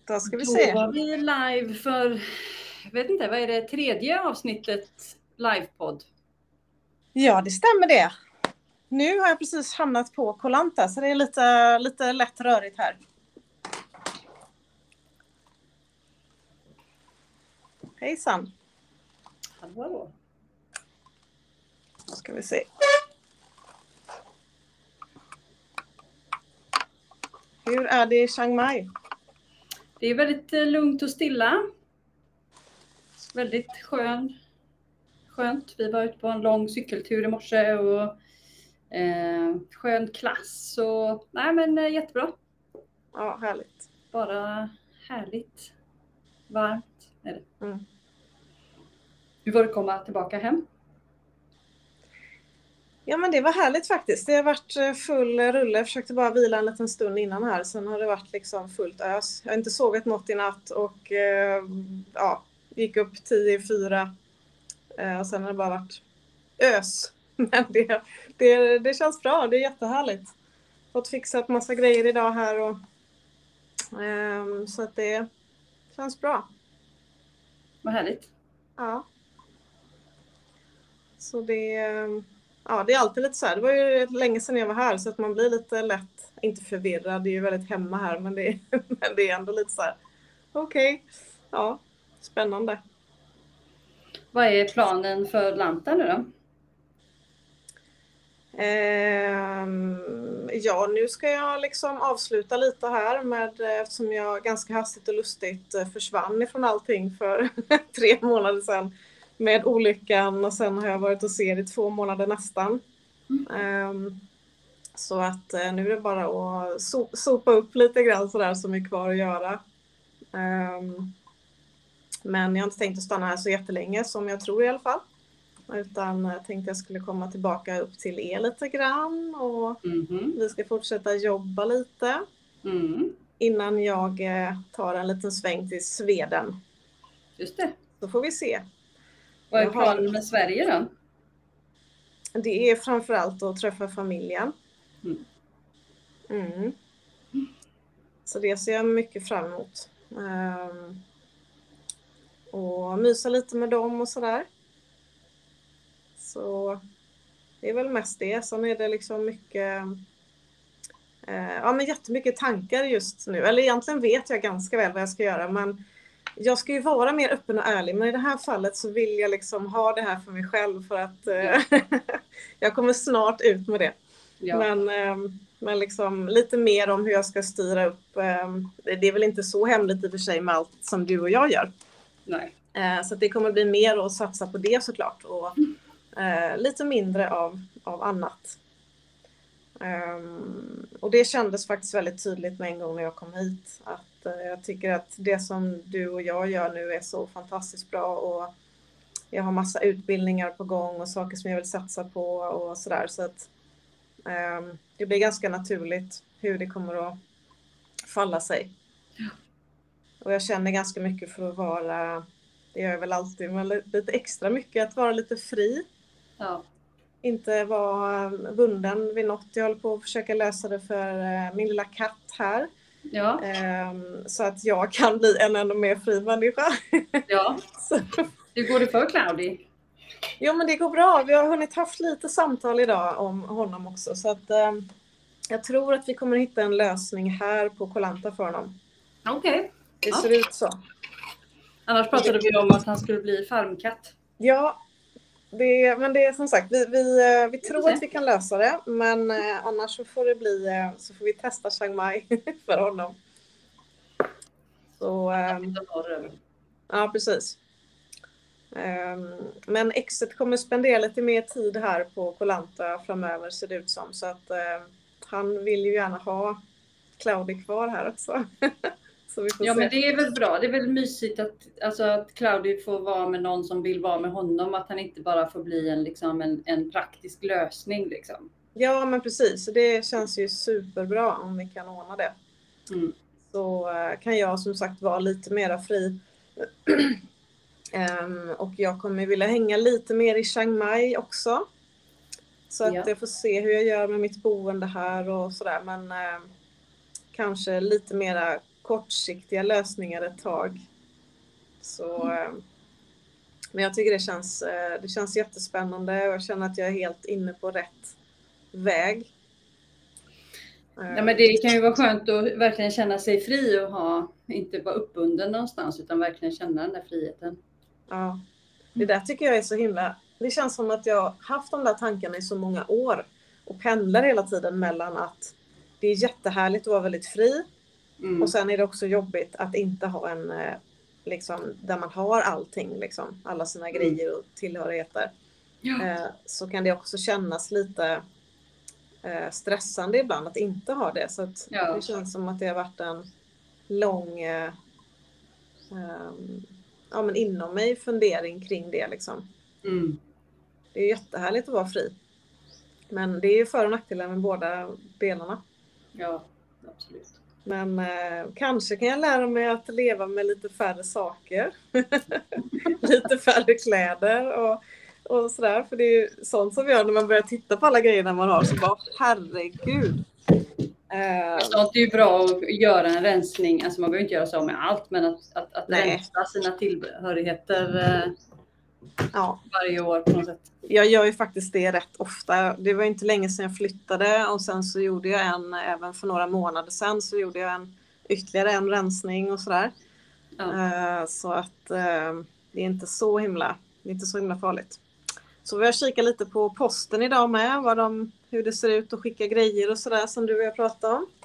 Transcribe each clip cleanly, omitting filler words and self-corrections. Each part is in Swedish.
Då ska vi Då se. var vi live för, jag vet inte, vad är det, 3:e avsnittet livepodd? Ja, det stämmer det. Nu har jag precis hamnat på Koh Lanta, så det är lite lätt rörigt här. Hejsan. Hallå. Då ska vi se. Hur är det i Chiang Mai? Det är väldigt lugnt och stilla. Väldigt skönt. Vi var ute på en lång cykeltur i morse och skön klass. Och, nej men jättebra. Ja, härligt. Bara härligt. Varmt är det. Mm. Hur var det att komma tillbaka hem? Ja, men det var härligt faktiskt. Det har varit full rulle. Jag försökte bara vila en liten stund innan här. Sen har det varit liksom fullt ös. Jag har inte sovit något i natt och gick upp 10:04. Och sen har det bara varit ös. Men det känns bra. Det är jättehärligt. Fått fixat massa grejer idag här och så att det känns bra. Vad härligt. Ja. Så det är alltid lite så här. Det var ju länge sedan jag var här så att man blir lite lätt, inte förvirrad, det är ju väldigt hemma här, men det är ändå lite så här. Okej. Ja, spännande. Vad är planen för Lanta nu då? Ja, nu ska jag liksom avsluta lite här eftersom jag ganska hastigt och lustigt försvann ifrån allting för 3 månader sedan med olyckan, och sen har jag varit hos er i 2 månader nästan. Så att nu är det bara att sopa upp lite grann sådär som är kvar att göra. Men jag har inte tänkt att stanna här så jättelänge som jag tror i alla fall. Utan jag tänkte jag skulle komma tillbaka upp till er lite grann och vi ska fortsätta jobba lite innan jag tar en liten sväng till Sweden. Just det. Så får vi se. Vad är planen med Sverige då? Det är framförallt att träffa familjen. Så det ser jag mycket fram emot. Och mysa lite med dem och sådär. Så det är väl mest det. Sen är det liksom mycket, men jättemycket tankar just nu. Eller egentligen vet jag ganska väl vad jag ska göra, men jag ska ju vara mer öppen och ärlig. Men i det här fallet så vill jag liksom ha det här för mig själv för att jag kommer snart ut med det. Ja. Men liksom lite mer om hur jag ska styra upp. Det är väl inte så hemligt i och för sig med allt som du och jag gör. Nej. Så det kommer bli mer att satsa på det såklart. Och lite mindre av annat. Och det kändes faktiskt väldigt tydligt med en gång när jag kom hit. Att jag tycker att det som du och jag gör nu är så fantastiskt bra. Och jag har massa utbildningar på gång och saker som jag vill satsa på och sådär. Så att det blir ganska naturligt hur det kommer att falla sig. Ja. Och jag känner ganska mycket för att vara, det gör jag väl alltid, men lite extra mycket att vara lite fri. Ja. Inte vara bunden vid något. Jag håller på att försöka lösa det för min lilla katt här. Ja. Så att jag kan bli en ännu mer fri människa. Ja. Hur går det för Cloudy? Jo, men det går bra. Vi har hunnit haft lite samtal idag om honom också. Så att jag tror att vi kommer hitta en lösning här på Koh Lanta för honom. Okej. Det ser ut så. Annars pratade vi om att han skulle bli farmkatt. Ja, men det är som sagt, vi tror att vi kan lösa det. Men annars så får det bli, så får vi testa Chiang Mai för honom. Så, ja, precis. Men exet kommer spendera lite mer tid här på Koh Lanta framöver, ser det ut som. Så att han vill ju gärna ha Cloudy kvar här också. Så vi får se. Men det är väl bra. Det är väl mysigt att Cloudy får vara med någon som vill vara med honom. Att han inte bara får bli en praktisk lösning. Liksom. Ja, men precis. Det känns ju superbra om vi kan ordna det. Så kan jag som sagt vara lite mera fri. Och jag kommer vilja hänga lite mer i Chiang Mai också. Så att jag får se hur jag gör med mitt boende här och sådär. Men kanske lite mera kortsiktiga lösningar ett tag. Så, men jag tycker det känns jättespännande och jag känner att jag är helt inne på rätt väg. Ja, men det kan ju vara skönt att verkligen känna sig fri och inte vara uppbunden någonstans utan verkligen känna den där friheten. Ja, det där tycker jag är så himla... Det känns som att jag har haft de där tankarna i så många år och pendlar hela tiden mellan att det är jättehärligt att vara väldigt fri och sen är det också jobbigt att inte ha en liksom, där man har allting, liksom, alla sina grejer och tillhörigheter. Ja. Så kan det också kännas lite stressande ibland att inte ha det. Så att det känns som att det har varit en lång men inom mig fundering kring det. Liksom. Det är jättehärligt att vara fri. Men det är ju för- och nackdelar med båda delarna. Ja, absolut. Men kanske kan jag lära mig att leva med lite färre saker. Lite färre kläder och sådär. För det är ju sånt som gör när man börjar titta på alla grejerna man har. Så bara, herregud. Sånt är ju bra att göra en rensning. Alltså man behöver inte göra så med allt. Men att rensa sina tillhörigheter varje år på något sätt. Jag gör ju faktiskt det rätt ofta. Det var inte länge sedan jag flyttade och sen så gjorde jag även för några månader sedan så gjorde jag ytterligare en rensning och sådär. Så att det är inte så himla farligt. Så vi har kikat lite på posten idag med hur det ser ut att skicka grejer och sådär som du och jag pratade om.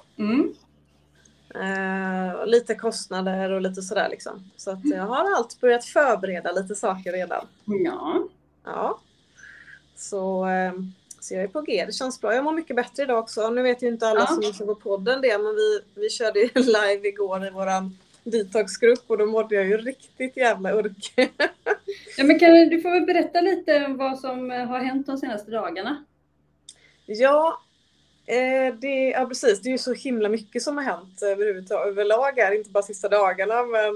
Lite kostnader och lite sådär liksom. Så att jag har allt börjat förbereda lite saker redan. Ja. Så jag är på G. Det känns bra. Jag mår mycket bättre idag också. Nu vet ju inte alla som lyssnar på podden det. Men vi körde ju live igår i våran detoxgrupp. Och då mådde jag ju riktigt jävla urk. Ja, men du får väl berätta lite om vad som har hänt de senaste dagarna. Ja, precis. Det är ju så himla mycket som har hänt överlag här. Inte bara sista dagarna. Men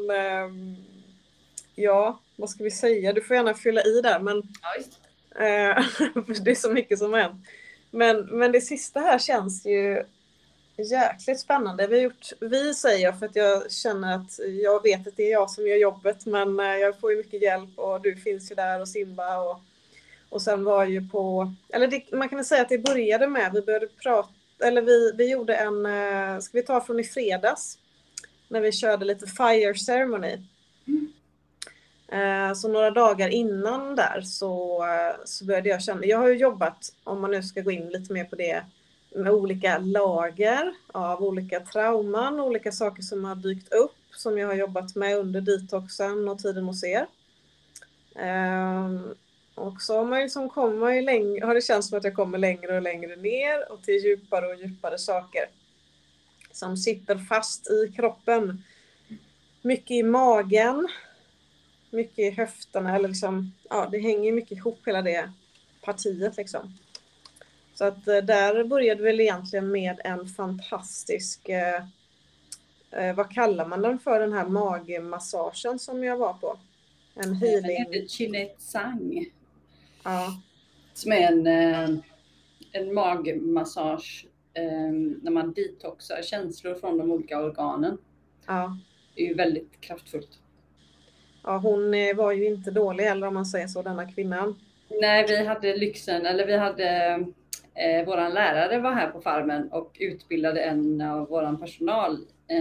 vad ska vi säga? Du får gärna fylla i där. Men det är så mycket som har hänt. Men det sista här känns ju jäkligt spännande. Vi säger för att jag känner att jag vet att det är jag som gör jobbet. Men jag får ju mycket hjälp och du finns ju där och Simba och sen var ju man kan väl säga att det började med vi började prata, eller vi gjorde ska vi ta från i fredags när vi körde lite fire ceremony. Så några dagar innan där så började jag känna, jag har ju jobbat, om man nu ska gå in lite mer på det, med olika lager av olika trauman, olika saker som har dykt upp som jag har jobbat med under detoxen och tiden hos er. Och så har man ju har det känts som att jag kommer längre och längre ner och till djupare och djupare saker som sitter fast i kroppen. Mycket i magen, mycket i höfterna, eller liksom, det hänger mycket ihop hela det partiet liksom. Så att där började väl egentligen med en fantastisk, vad kallar man den för, den här magmassagen som jag var på? En healing. Den heter Chinetsang. Ja. Som är en magmassage när man detoxar känslor från de olika organen. Ja. Det är ju väldigt kraftfullt. Ja, hon var ju inte dålig heller om man säger så, denna kvinnan. Nej, vi hade våran lärare var här på farmen och utbildade en av våran personal.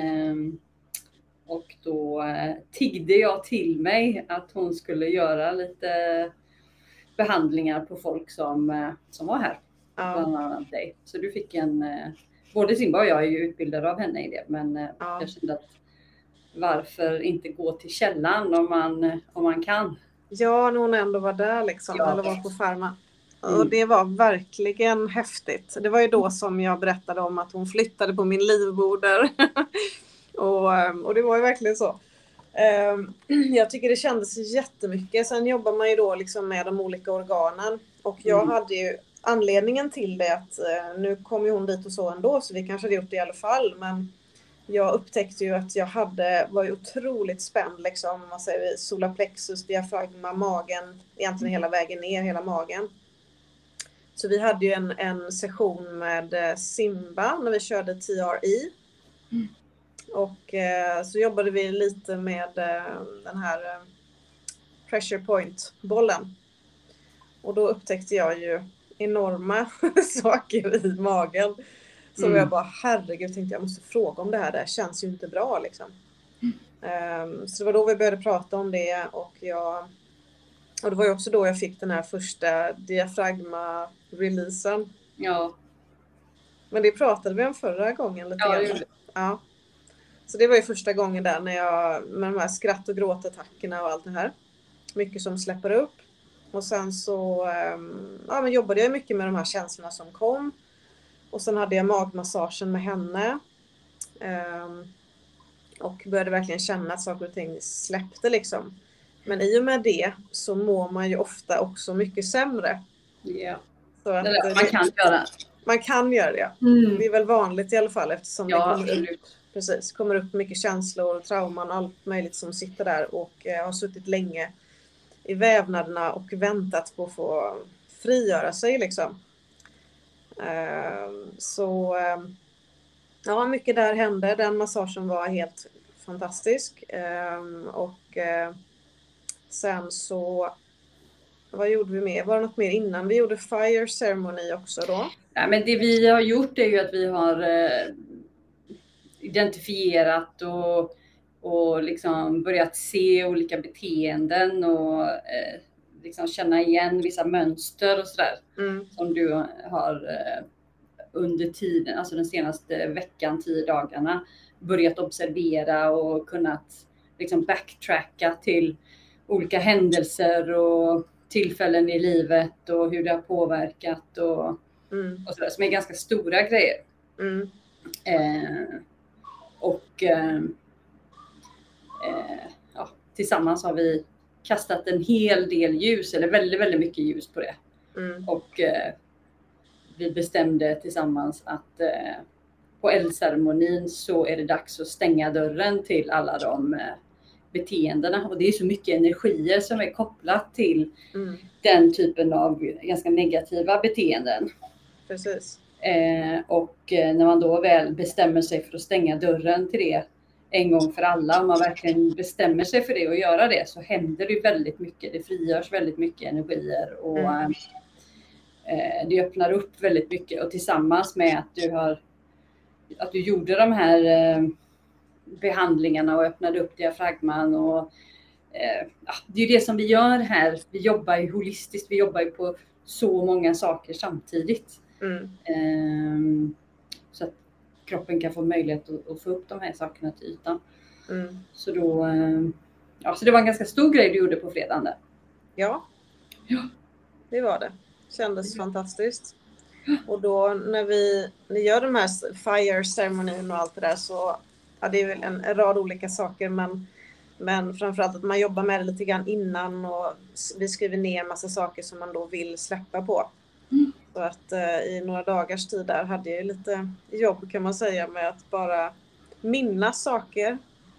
Och då tiggde jag till mig att hon skulle göra lite behandlingar på folk som var här. Bland annat dig. Så du fick både Simba och jag är ju utbildade av henne i det. Men jag kände att varför inte gå till källan om man kan. Ja, när hon ändå var där liksom, eller var på farmen. Och det var verkligen häftigt. Det var ju då som jag berättade om att hon flyttade på min livmoder. och det var ju verkligen så. Jag tycker det kändes jättemycket. Sen jobbar man ju då liksom med de olika organen. Och jag hade ju anledningen till det att nu kom ju hon dit och så ändå, så vi kanske hade gjort det i alla fall. Men jag upptäckte ju att jag var ju otroligt spänd liksom, man säger solarplexus, diafragma, magen, egentligen hela vägen ner, hela magen. Så vi hade ju en session med Simba när vi körde TRI. Och så jobbade vi lite med den här pressure point-bollen. Och då upptäckte jag ju enorma saker i magen. Så jag bara, herregud, tänkte jag måste fråga om det här. Det här känns ju inte bra liksom. Så det var då vi började prata om det. Och det var ju också då jag fick den här första diafragma-releasen. Ja. Men det pratade vi om förra gången lite grann. Ja. Så det var ju första gången där när jag, med de här skratt- och gråtattackerna och allt det här. Mycket som släpper upp. Och sen så men jobbade jag mycket med de här känslorna som kom. Och sen hade jag magmassagen med henne. Och började verkligen känna att saker och ting släppte liksom. Men i och med det så mår man ju ofta också mycket sämre. Ja. Så att, man kan göra. Man kan göra det. Det är väl vanligt i alla fall eftersom det kommer upp mycket känslor och trauman och allt möjligt som sitter där och har suttit länge i vävnaderna och väntat på att få frigöra sig liksom. Mycket där hände. Den massagen var helt fantastisk. Sen så, vad gjorde vi mer? Var det något mer innan? Vi gjorde fire ceremony också då. Ja, men det vi har gjort är ju att vi har identifierat och liksom börjat se olika beteenden och liksom känna igen vissa mönster och sådär. Som du har under tiden, alltså den senaste veckan, 10 dagarna, börjat observera och kunnat liksom backtracka till olika händelser och tillfällen i livet och hur det har påverkat och sådär, som är ganska stora grejer. Tillsammans har vi kastat en hel del ljus, eller väldigt, väldigt mycket ljus på det. Och vi bestämde tillsammans att på eldceremonin så är det dags att stänga dörren till alla de beteendena. Och det är så mycket energier som är kopplat till den typen av ganska negativa beteenden. Precis. Och när man då väl bestämmer sig för att stänga dörren till det en gång för alla, om man verkligen bestämmer sig för det och göra det, så händer det väldigt mycket. Det frigörs väldigt mycket energier och det öppnar upp väldigt mycket. Och tillsammans med att du gjorde de här behandlingarna och öppnade upp diafragman och det är ju det som vi gör här. Vi jobbar ju holistiskt, vi jobbar ju på så många saker samtidigt. Så att kroppen kan få möjlighet att få upp de här sakerna till ytan. Så då, så det var en ganska stor grej du gjorde på fredagen där. Ja, det var det. Kändes fantastiskt. Och då när vi gör de här fire ceremonin och allt det där, så det är väl en rad olika saker, men framförallt att man jobbar med det lite grann innan och vi skriver ner massa saker som man då vill släppa på. Så att i några dagars tid där hade jag lite jobb, kan man säga, med att bara minnas saker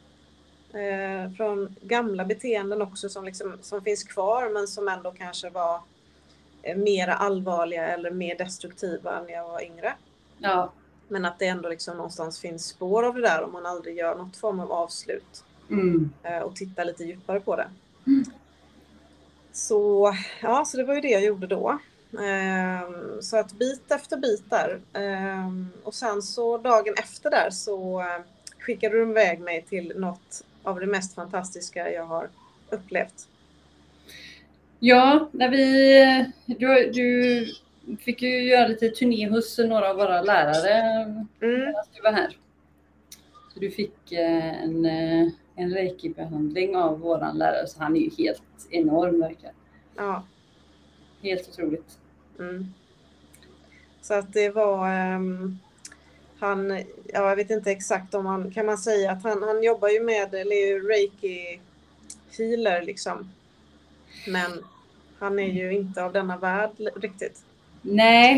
från gamla beteenden också som finns kvar, men som ändå kanske var mer allvarliga eller mer destruktiva när jag var yngre. Ja. Men att det ändå liksom någonstans finns spår av det där om man aldrig gör något form av avslut. Och tittar lite djupare på det. Så det var ju det jag gjorde då. Så att bit efter bit där. Och sen så dagen efter där så skickade du iväg mig till något av det mest fantastiska jag har upplevt. Ja, när du fick ju göra lite turné hos några av våra lärare medan du var här. Så du fick en reiki-behandling av våran lärare, så han är ju helt enorm verkligen. Ja. Helt otroligt. Så att det var jag vet inte exakt om han, kan man säga att han jobbar ju med, eller är ju reiki healer liksom. Men han är ju inte av denna värld riktigt. Nej,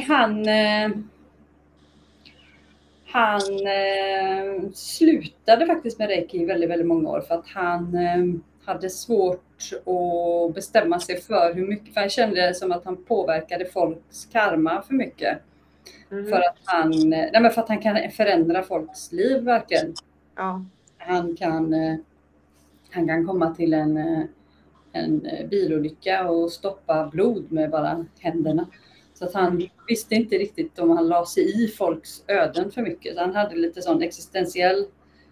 han slutade faktiskt med reiki i väldigt, väldigt många år för att han hade svårt att bestämma sig för hur mycket, för han kände som att han påverkade folks karma för mycket. För att han kan förändra folks liv verkligen. Ja. Han kan komma till en bilolycka och stoppa blod med bara händerna. Så att han visste inte riktigt om han la sig i folks öden för mycket. Så han hade lite sån existentiell...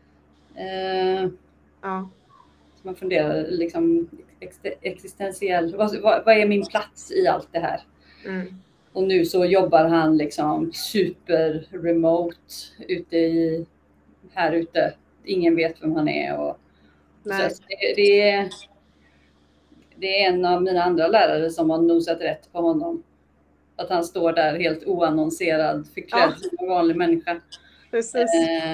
Ja. Så man funderade liksom existentiell... Vad är min plats i allt det här? Mm. Och nu så jobbar han liksom super remote här ute. Ingen vet vem han är. Och så det är en av mina andra lärare som har nosat rätt på honom. Att han står där helt oannonserad, förklädd som en vanlig människa. Precis.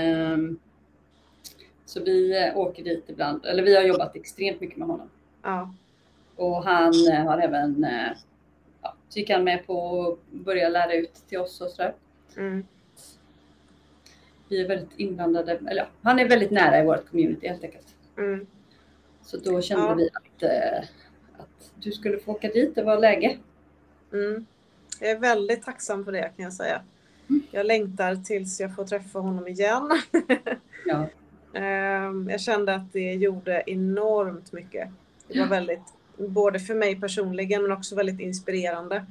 Så vi åker dit ibland. Eller vi har jobbat extremt mycket med honom. Ja. Och han har även... så gick han med på att börja lära ut till oss och sådär. Mm. Vi är väldigt inblandade. Eller han är väldigt nära i vårt community helt enkelt. Mm. Så då kände vi att du skulle få åka dit. Det var läge. Mm. Jag är väldigt tacksam för det, kan jag säga. Jag längtar tills jag får träffa honom igen. Ja. Jag kände att det gjorde enormt mycket. Det var väldigt, både för mig personligen men också väldigt inspirerande.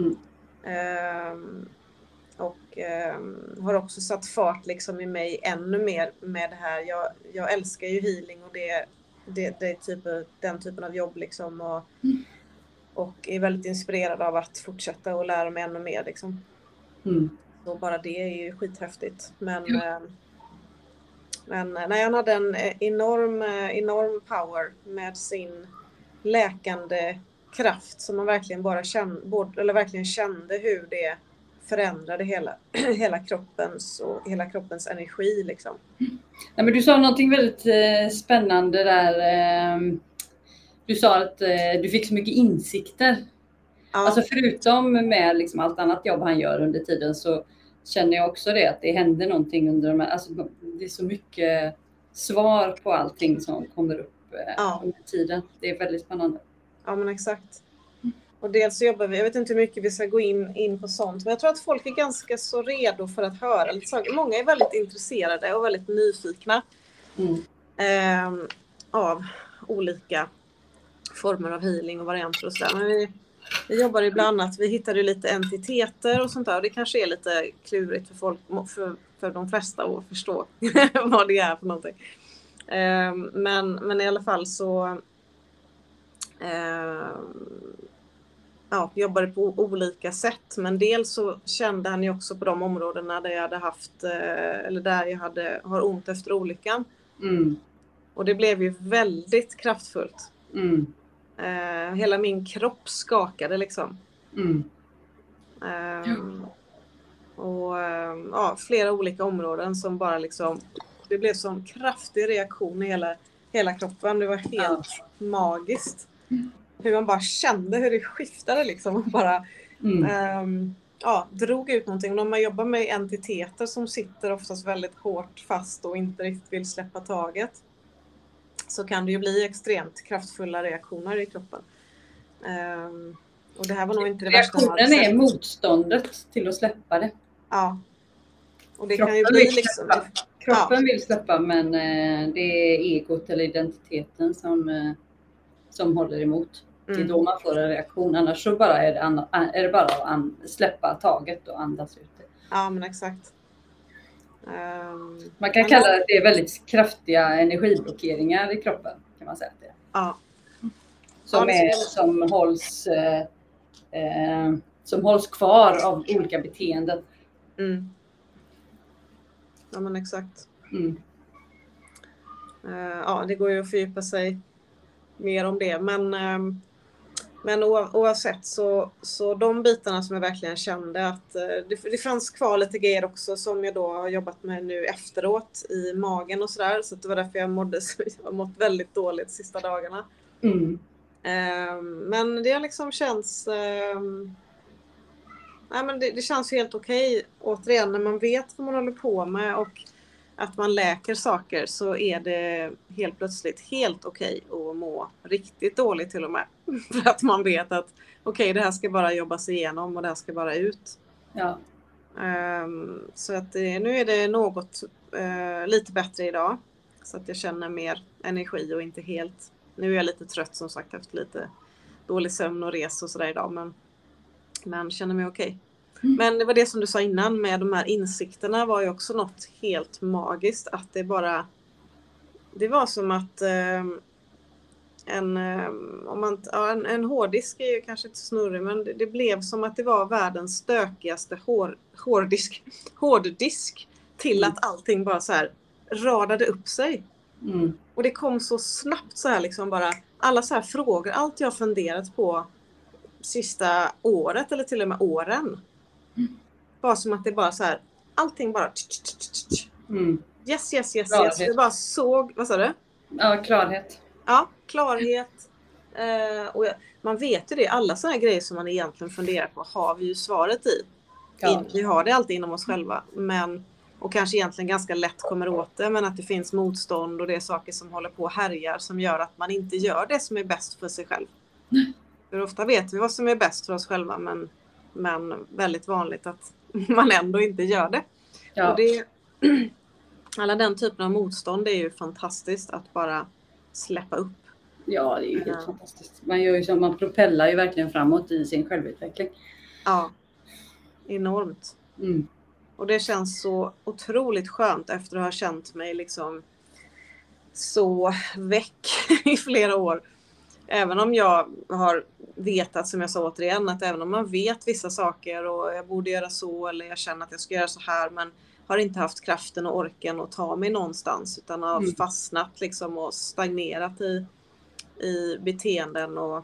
Och har också satt fart liksom i mig ännu mer med det här. Jag älskar ju healing och det är den typen av jobb liksom. Och är väldigt inspirerad av att fortsätta och lära mig ännu mer liksom. Så bara det är ju skithäftigt. Men när han hade en enorm power med sin läkande kraft som man verkligen verkligen kände hur det förändrade hela kroppens energi liksom. Ja, men du sa någonting väldigt spännande där. Du sa att du fick så mycket insikter. Ja. Alltså förutom med liksom allt annat jobb han gör under tiden så känner jag också det att det händer någonting under de här, alltså det är så mycket svar på allting som kommer upp under tiden. Det är väldigt spännande. Ja, men exakt. Och dels så jobbar vi, jag vet inte hur mycket vi ska gå in på sånt, men jag tror att folk är ganska så redo för att höra lite saker. Många är väldigt intresserade och väldigt nyfikna av olika former av healing och varianter och sådär. Men vi jobbar ju bland annat, vi hittade ju lite entiteter och sånt där, och det kanske är lite klurigt för folk, för de flesta att förstå vad det är för någonting. Men i alla fall så jobbade på olika sätt, men dels så kände han ju också på de områdena där jag hade haft eller där jag har ont efter olyckan. Och det blev ju väldigt kraftfullt. Hela min kropp skakade liksom. Och flera olika områden som bara liksom, det blev sån kraftig reaktion i hela kroppen. Det var helt magiskt. Hur man bara kände hur det skiftade liksom. Och bara drog ut någonting. När man jobbar med entiteter som sitter oftast väldigt hårt fast och inte riktigt vill släppa taget, så kan det ju bli extremt kraftfulla reaktioner i kroppen. Och det här var nog inte det värsta. Reaktionen är motståndet till att släppa det. Ja. Och det kroppen kan ju bli liksom... Kroppen vill släppa, men det är egot eller identiteten som håller emot. Det är då man får en reaktion. Annars så bara är det bara att släppa taget och andas ut det. Ja, men exakt. Man kan kalla det är väldigt kraftiga energiblockeringar i kroppen, kan man säga. Ja. Som hålls kvar av olika beteenden. Ja, men exakt. Det går ju att fördjupa sig mer om det, men oavsett så de bitarna som jag verkligen kände att det fanns kvar lite grejer också som jag då har jobbat med nu efteråt i magen och sådär, så det var därför jag har mått väldigt dåligt de sista dagarna. Men det liksom känns men det känns helt okej. Återigen, när man vet vad man håller på med och att man läker saker, så är det helt plötsligt helt okej att må riktigt dåligt till och med. För att man vet att det här ska bara jobbas igenom och det här ska bara ut. Ja. Så att nu är det något lite bättre idag. Så att jag känner mer energi och inte helt... Nu är jag lite trött som sagt efter lite dålig sömn och res och sådär idag. Men känner mig okej. Men det var det som du sa innan med de här insikterna var ju också något helt magiskt. Att det var som att en hårddisk är ju kanske inte snurrig, men det blev som att det var världens stökigaste hårddisk till att allting bara så här radade upp sig. Och det kom så snabbt så här liksom bara alla så här frågor, allt jag funderat på sista året eller till och med åren. Var som att det bara så här allting bara yes. Jag bara såg, vad sa du? Ja, klarhet. Ja, klarhet. Och man vet ju det, alla sådana här grejer som man egentligen funderar på har vi ju svaret i. Ja. Vi har det alltid inom oss själva. Och kanske egentligen ganska lätt kommer åt det. Men att det finns motstånd och det är saker som håller på och härjar som gör att man inte gör det som är bäst för sig själv. För ofta vet vi vad som är bäst för oss själva. Men väldigt vanligt att man ändå inte gör det. Ja. Och alla den typen av motstånd är ju fantastiskt att bara släppa upp. Ja, det är ju helt fantastiskt. Man propellar ju verkligen framåt i sin självutveckling. Ja, enormt. Och det känns så otroligt skönt efter att ha känt mig liksom så väck i flera år. Även om jag har vetat, som jag sa återigen, att även om man vet vissa saker och jag borde göra så eller jag känner att jag ska göra så här, men har inte haft kraften och orken att ta mig någonstans utan har fastnat liksom och stagnerat i beteenden och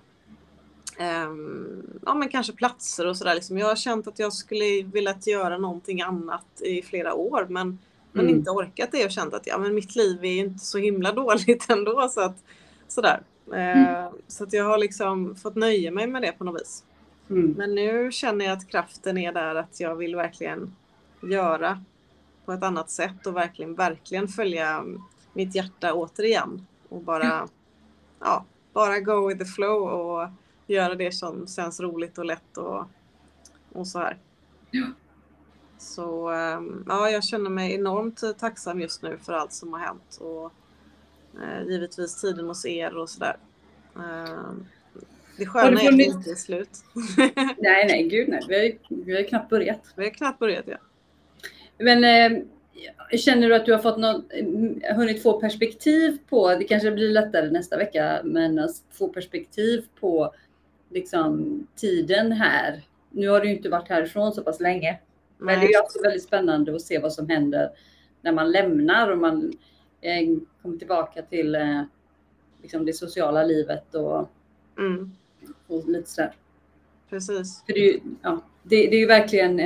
men kanske platser och sådär. Liksom. Jag har känt att jag skulle vilja göra någonting annat i flera år men inte orkat det och känt att men mitt liv är inte så himla dåligt ändå så att sådär. Så att jag har liksom fått nöja mig med det på något vis. Men nu känner jag att kraften är där att jag vill verkligen göra på ett annat sätt och verkligen följa mitt hjärta återigen och bara go with the flow och göra det som känns roligt och lätt och så här. Ja. Så jag känner mig enormt tacksam just nu för allt som har hänt och givetvis tiden hos er och sådär. Det sköna är att det inte är slut. nej, gud nej. Vi har knappt börjat. Vi har knappt börjat, ja. Men känner du att du har hunnit få perspektiv på, det kanske blir lättare nästa vecka, men att få perspektiv på liksom tiden här. Nu har du inte varit härifrån så pass länge. Men det är också väldigt spännande att se vad som händer när man lämnar och man kommer tillbaka till liksom det sociala livet och lite sådär. Precis. För det är ju verkligen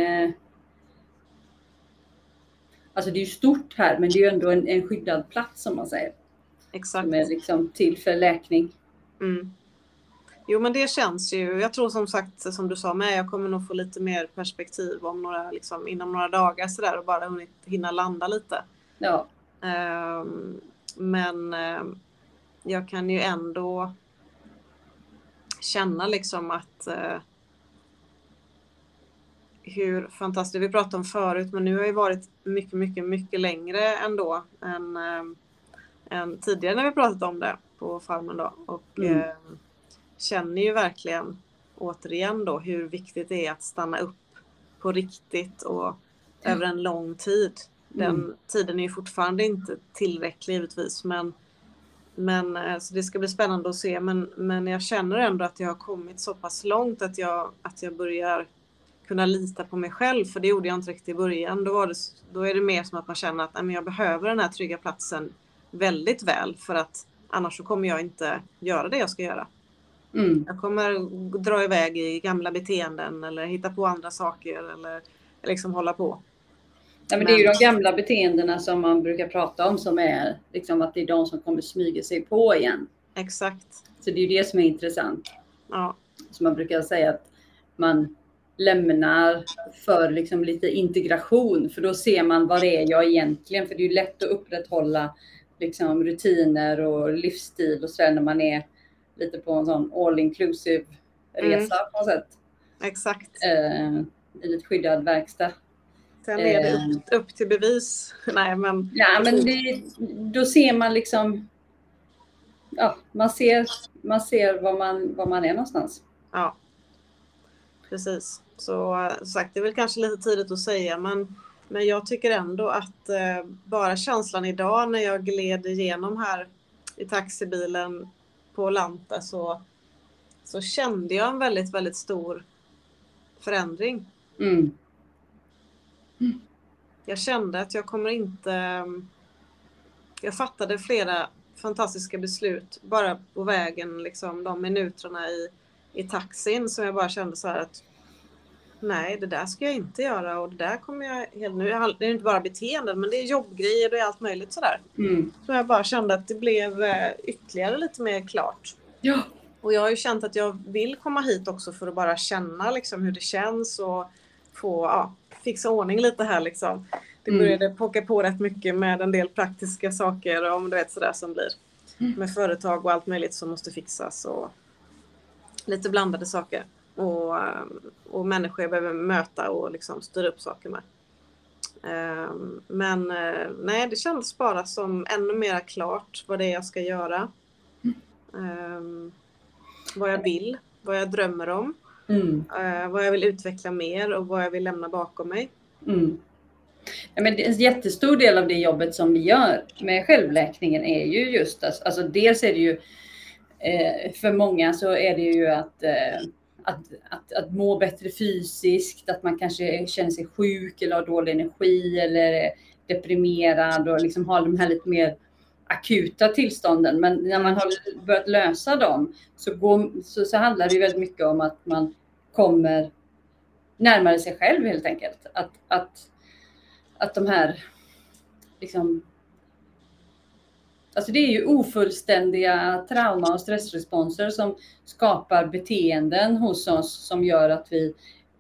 alltså det är ju stort här, men det är ju ändå en skyddad plats som man säger. Exakt. Som är liksom till för läkning. Jo, men det känns ju, jag tror som sagt, som du sa med, jag kommer nog få lite mer perspektiv om inom några dagar sådär och bara hinna landa lite. Ja. Men jag kan ju ändå känna liksom att hur fantastiskt, vi pratade om förut, men nu har jag varit mycket, mycket, mycket längre ändå än tidigare när vi pratat om det på farmen då. Och känner ju verkligen återigen då hur viktigt det är att stanna upp på riktigt och över en lång tid. Den tiden är ju fortfarande inte tillräcklig givetvis, men så det ska bli spännande att se, men jag känner ändå att jag har kommit så pass långt att jag börjar kunna lita på mig själv, för det gjorde jag inte riktigt i början. Då är det mer som att man känner att jag behöver den här trygga platsen väldigt väl, för att annars så kommer jag inte göra det jag ska göra. Jag kommer dra iväg i gamla beteenden eller hitta på andra saker eller liksom hålla på. Ja, men det är ju de gamla beteendena som man brukar prata om som är liksom att det är de som kommer smyga sig på igen. Exakt. Så det är ju det som är intressant. Ja. Så man brukar säga att man lämnar för liksom lite integration, för då ser man vad det är jag egentligen, för det är ju lätt att upprätthålla liksom rutiner och livsstil och så när man är lite på en sån all inclusive resa på något sätt. Exakt. i lite skyddad verkstad. Sen är det upp till bevis. Nej, men... Ja, men då ser man liksom, ja, man ser var man är någonstans. Ja, precis. Så sagt, det är väl kanske lite tidigt att säga, men jag tycker ändå att bara känslan idag när jag gled igenom här i taxibilen på Lanta så kände jag en väldigt, väldigt stor förändring. Jag kände att jag kommer inte... Jag fattade flera fantastiska beslut bara på vägen, liksom de minuterna i taxin, som jag bara kände så här att nej, det där ska jag inte göra, och det där kommer jag nu, det är inte bara beteenden, men det är jobbgrejer och det är allt möjligt sådär. Så jag bara kände att det blev ytterligare lite mer klart. Ja. Och jag har ju känt att jag vill komma hit också för att bara känna liksom hur det känns och få fixa ordning lite här liksom. Det började pocka på rätt mycket med en del praktiska saker, om du vet sådär som blir med företag och allt möjligt som måste fixas, och lite blandade saker och människor jag behöver möta och liksom styra upp saker med. Men nej, det kändes bara som ännu mer klart vad det är jag ska göra. Vad jag vill, vad jag drömmer om, vad jag vill utveckla mer och vad jag vill lämna bakom mig. Ja, men en jättestor del av det jobbet som vi gör med självläkningen är ju just alltså dels är det ju för många så är det ju att må bättre fysiskt, att man kanske känner sig sjuk eller har dålig energi eller är deprimerad och liksom har de här lite mer akuta tillstånden. Men när man har börjat lösa dem så handlar det ju väldigt mycket om att man kommer närmare sig själv helt enkelt. Att de här liksom, alltså det är ju ofullständiga trauma- och stressresponser som skapar beteenden hos oss som gör att vi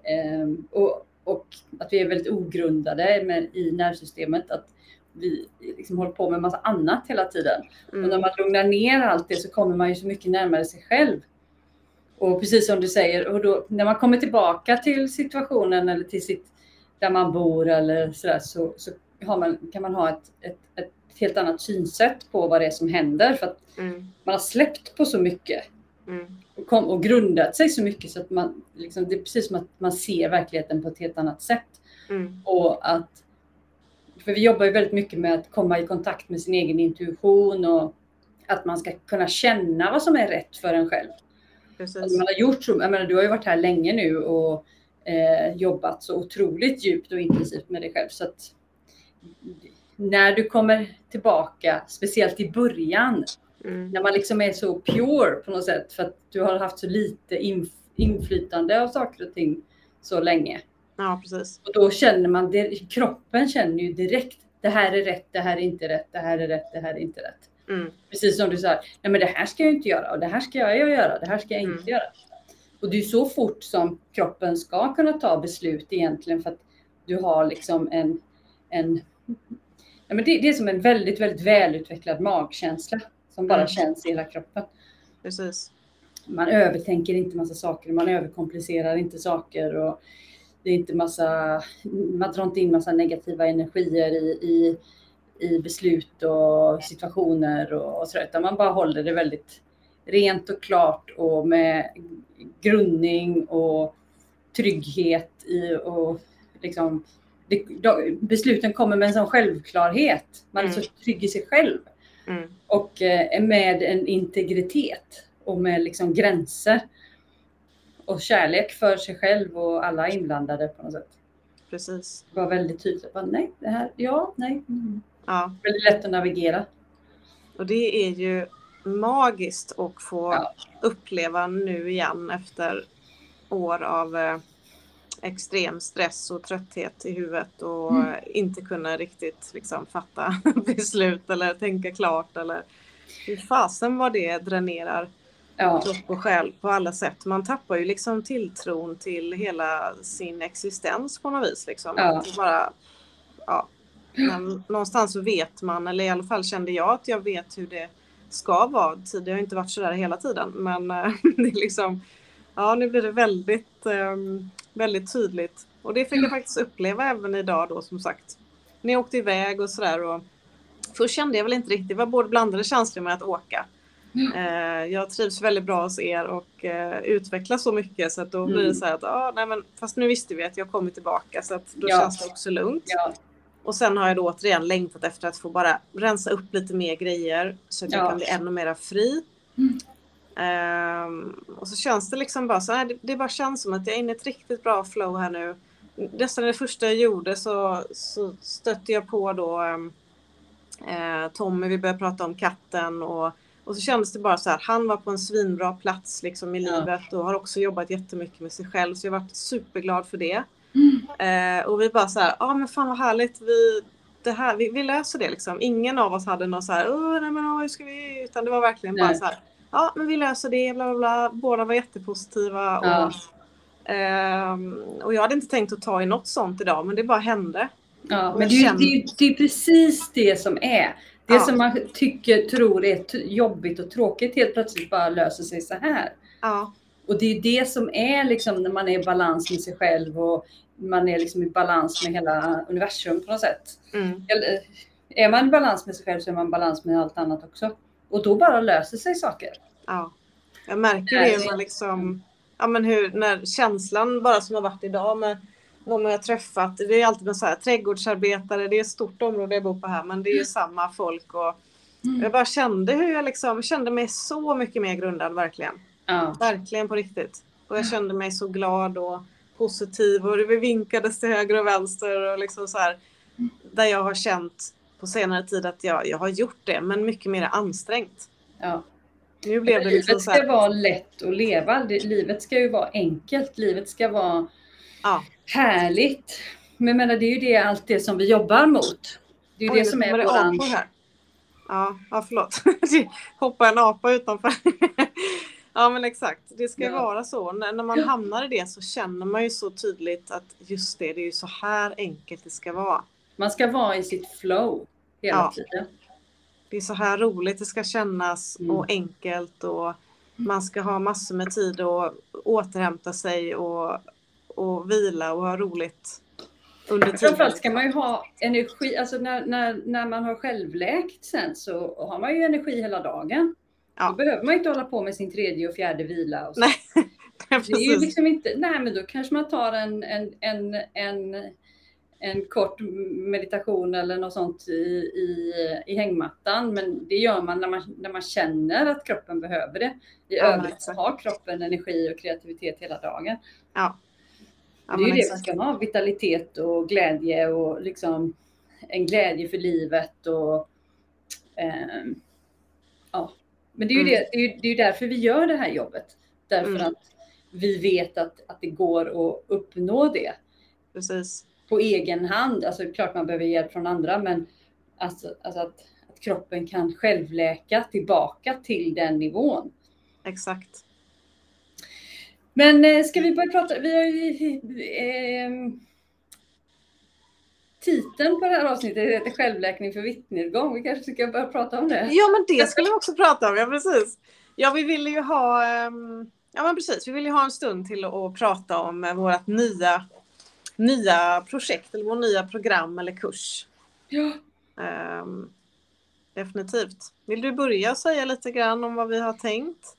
och att vi är väldigt ogrundade i nervsystemet, att vi liksom håller på med en massa annat hela tiden. Och när man lugnar ner allt det så kommer man ju så mycket närmare sig själv. Och precis som du säger, och då, när man kommer tillbaka till situationen eller till där man bor eller sådär, så kan man ha ett helt annat synsätt på vad det är som händer, för att man har släppt på så mycket och grundat sig så mycket så att man liksom, det är precis som att man ser verkligheten på ett helt annat sätt. Och för vi jobbar ju väldigt mycket med att komma i kontakt med sin egen intuition och att man ska kunna känna vad som är rätt för en själv. Precis. Man har gjort så, jag menar, du har ju varit här länge nu och jobbat så otroligt djupt och intensivt med dig själv, så att när du kommer tillbaka, speciellt i början, när man liksom är så pure på något sätt, för att du har haft så lite inflytande av saker och ting så länge. Ja, precis. Och då känner man, kroppen känner ju direkt, det här är rätt, det här är inte rätt, det här är rätt, det här är inte rätt. Precis som du sa, nej men det här ska jag inte göra och det här ska jag göra, det här ska jag inte göra. Och det är så fort som kroppen ska kunna ta beslut egentligen, för att du har liksom ja, men det är som en väldigt, väldigt välutvecklad magkänsla som bara känns i hela kroppen. Precis. Man övertänker inte massa saker, man överkomplicerar inte saker, och det är inte man drar inte in massa negativa energier i beslut och situationer och sådär, utan man bara håller det väldigt rent och klart och med grundning och trygghet i, och liksom besluten kommer med en sån självklarhet. Man är så trygg i sig själv och med en integritet och med liksom gränser och kärlek för sig själv och alla inblandade på något sätt. Precis. Det var väldigt tydligt. Nej, det här, ja, nej. Ja. Väldigt lätt att navigera. Och det är ju magiskt att få uppleva nu igen efter år av extrem stress och trötthet i huvudet och inte kunna riktigt liksom fatta beslut eller tänka klart, eller hur fasen vad det dränerar kropp och själ på alla sätt. Man tappar ju liksom tilltron till hela sin existens på något vis liksom. Att bara, men någonstans så vet man, eller i alla fall kände jag att jag vet hur det ska vara. Det har inte varit så där hela tiden, men det är liksom, nu blir det väldigt väldigt tydligt Och det fick jag faktiskt uppleva även idag då, som sagt. När jag åkte iväg och sådär. Och först kände jag väl inte riktigt, det var både blandade känslor med att åka. Jag trivs väldigt bra hos er och utvecklas så mycket, så att då blir det så här att nej, men fast nu visste vi att jag kommer tillbaka, så att då känns det också lugnt. Ja. Och sen har jag då återigen längtat efter att få bara rensa upp lite mer grejer så att jag kan bli ännu mer fri. Och så känns det liksom bara så här, det bara känns som att jag är inne i ett riktigt bra flow här nu. Nästan det första jag gjorde så stötte jag på då Tommy, vi började prata om katten och så kändes det bara så här, han var på en svinbra plats liksom i livet och har också jobbat jättemycket med sig själv, så jag har varit superglad för det. Och vi bara så här, men fan vad härligt, vi löser det liksom. Ingen av oss hade någon så här, hur ska vi, utan det var verkligen bara så här, men vi löser det, bla bla bla. Båda var jättepositiva och jag hade inte tänkt att ta i något sånt idag, men det bara hände. Ja, men det är precis det som är. Det som man tror är jobbigt och tråkigt helt plötsligt bara löser sig så här. Ja. Och det är det som är liksom när man är i balans med sig själv och man är liksom i balans med hela universum på något sätt. Eller, är man i balans med sig själv så är man i balans med allt annat också. Och då bara löser sig saker. Ja, jag märker det man liksom, men när känslan bara som har varit idag med någon jag har träffat, det är alltid med så här trädgårdsarbetare, det är ett stort område jag bor på här, men det är ju samma folk och jag bara kände hur jag liksom kände mig så mycket mer grundad, verkligen. Verkligen på riktigt. Och jag kände mig så glad och positiv och det vinkades till höger och vänster och liksom så här, där jag har känt på senare tid att jag har gjort det, men mycket mer ansträngt. Ja. Nu blev det liksom livet ska vara lätt att leva. Livet ska ju vara enkelt. Livet ska vara härligt. Men det är ju det, allt det som vi jobbar mot. Det är ju det som är våran... Här. Ja, förlåt. Hoppar en apa utanför. Ja, men exakt. Det ska ju vara så. När man hamnar i det så känner man ju så tydligt att just det är ju så här enkelt det ska vara. Man ska vara i sitt flow hela tiden. Det är så här roligt det ska kännas och enkelt och man ska ha massor med tid att återhämta sig och vila och ha roligt under tiden. Framförallt ska man ju ha energi, alltså när man har självläkt sen så har man ju energi hela dagen. Då behöver man inte hålla på med sin tredje och fjärde vila. Och så. Nej, det är ju liksom inte, men då kanske man tar en kort meditation eller något sånt i hängmattan. Men det gör man när man känner att kroppen behöver det. I övrigt så har kroppen energi och kreativitet hela dagen. Ja, det är ju det man ska ha. Vitalitet och glädje och liksom en glädje för livet. Och, Men det är ju det är ju därför vi gör det här jobbet. Därför att vi vet att det går att uppnå det. Precis. På egen hand. Alltså klart man behöver hjälp från andra, men alltså att kroppen kan självläka tillbaka till den nivån. Exakt. Men ska vi börja prata? Vi har ju titeln på det här avsnittet heter självläkning för viktnedgång. Vi kanske ska börja prata om det. Ja, men det skulle vi också prata om. Ja, precis. Ja, vi ville ju ha vi vill ju ha en stund till att prata om vårt nya projekt eller vår nya program eller kurs. Ja. Definitivt. Vill du börja säga lite grann om vad vi har tänkt?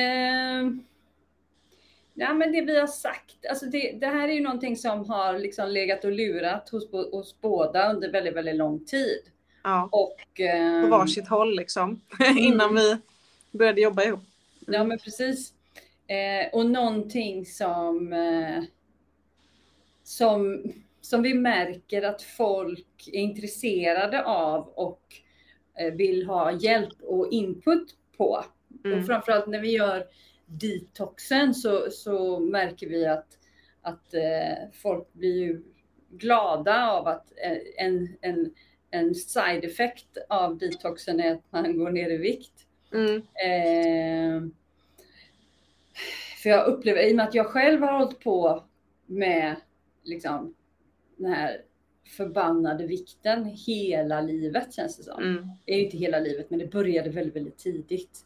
Ja, men det vi har sagt, alltså det här är ju någonting som har liksom legat och lurat hos båda under väldigt, väldigt lång tid. Ja, och, på varsitt håll liksom, innan vi började jobba ihop. Ja, men precis. Och någonting som vi märker att folk är intresserade av och vill ha hjälp och input på. Och framförallt när vi gör detoxen så märker vi att folk blir ju glada av att en side effect av detoxen är att man går ner i vikt. För jag upplever, i och med att jag själv har hållit på med liksom den här förbannade vikten hela livet, känns det som. Det är ju inte hela livet, men det började väldigt, väldigt tidigt.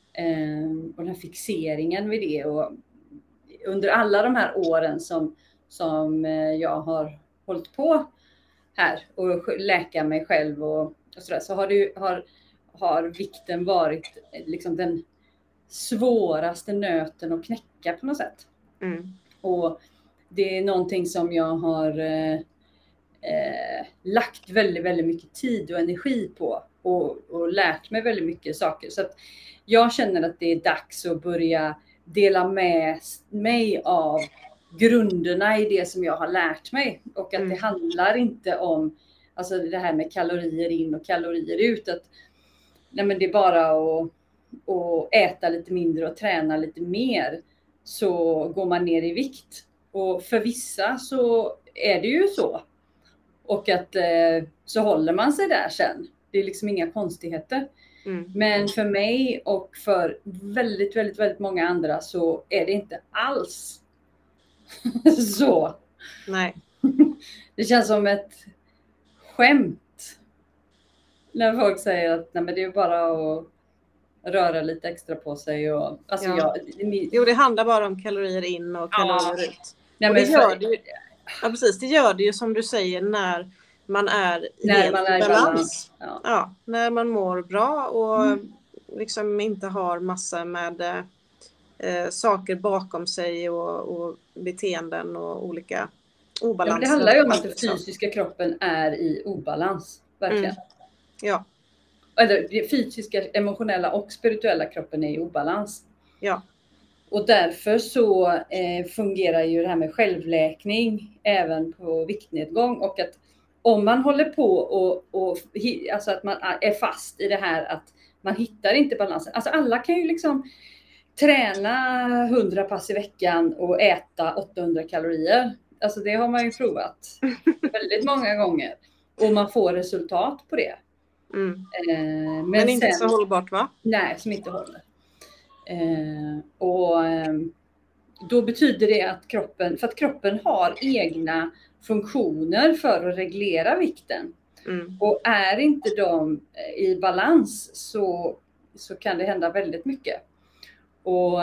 Och den här fixeringen vid det, och under alla de här åren som som jag har hållit på här och läka mig själv och sådär, så har vikten varit liksom den svåraste nöten att knäcka på något sätt. Och det är någonting som jag har lagt väldigt, väldigt mycket tid och energi på och lärt mig väldigt mycket saker. Så att jag känner att det är dags att börja dela med mig av grunderna i det som jag har lärt mig. Och att det handlar inte om alltså det här med kalorier in och kalorier ut. Att, nej men det är bara att äta lite mindre och träna lite mer, så går man ner i vikt. Och för vissa så är det ju så. Och att så håller man sig där sen. Det är liksom inga konstigheter. Men för mig och för väldigt, väldigt, väldigt många andra så är det inte alls så. Nej. Det känns som ett skämt när folk säger att nej, men det är bara att röra lite extra på sig. Och, alltså Jo, det handlar bara om kalorier in och kalorier ut. Nej, och men det gör det ju, precis, det gör det ju som du säger när man är i balans. Ja, när man mår bra och liksom inte har massa med saker bakom sig och beteenden och olika obalanser. Det handlar ju om att den fysiska kroppen är i obalans, verkligen. Ja. Eller den fysiska, emotionella och spirituella kroppen är i obalans. Ja. Och därför så fungerar ju det här med självläkning även på viktnedgång. Och att om man håller på och alltså att man är fast i det här att man hittar inte balansen. Alltså alla kan ju liksom träna 100 pass i veckan och äta 800 kalorier. Alltså det har man ju provat väldigt många gånger. Och man får resultat på det. Men inte så hållbart, va? Nej, som inte håller. Då betyder det att kroppen har egna funktioner för att reglera vikten. Och är inte de i balans så kan det hända väldigt mycket. Och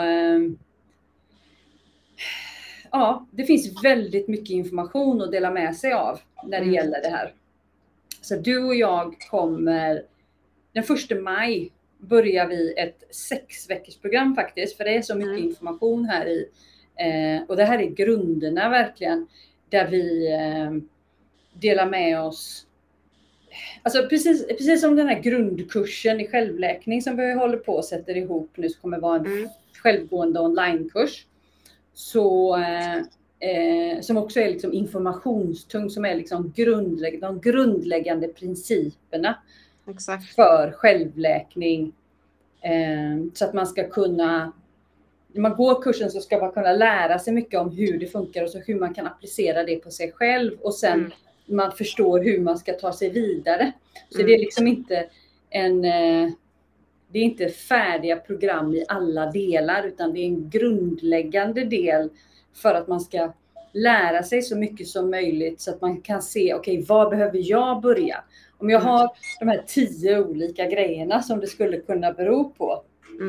det finns väldigt mycket information att dela med sig av när det gäller det här. Så du och jag kommer den 1 maj börjar vi ett 6-veckorsprogram faktiskt. För det är så mycket information här i. Och det här är grunderna verkligen. Där vi delar med oss. Alltså precis som den här grundkursen i självläkning som vi håller på och sätter ihop nu. Så kommer vara en självgående onlinekurs. Så som också är liksom informationstung. Som är liksom de grundläggande principerna. Exakt. För självläkning. Så att man ska kunna, när man går kursen så ska man kunna lära sig mycket om hur det funkar och så hur man kan applicera det på sig själv och sen man förstår hur man ska ta sig vidare. Så det är liksom inte det är inte färdiga program i alla delar utan det är en grundläggande del för att man ska lära sig så mycket som möjligt så att man kan se okej, vad behöver jag börja? Om jag har de här 10 olika grejerna som det skulle kunna bero på.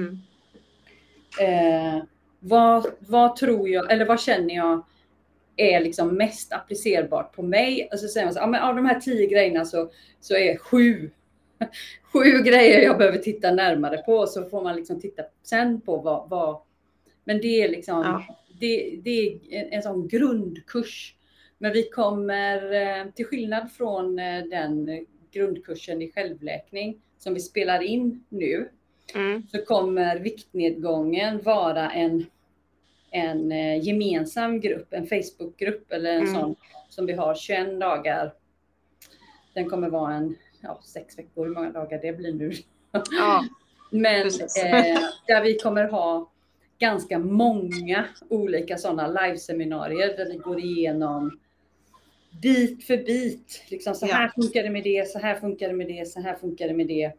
Vad tror jag, eller vad känner jag är liksom mest applicerbart på mig? Och så säger man så, men av de här 10 grejerna så är 7 grejer jag behöver titta närmare på. Så får man liksom titta sen på vad men det är liksom, det är en sån grundkurs. Men vi kommer, till skillnad från den grundkursen i självläkning som vi spelar in nu, så kommer viktnedgången vara en gemensam grupp, en Facebookgrupp eller en sån som vi har 21 dagar. Den kommer vara 6 veckor, hur många dagar det blir nu. Men där vi kommer ha ganska många olika sådana liveseminarier där vi går igenom bit för bit. Liksom, så här funkar det med det, så här funkar det med det, så här funkar det med det.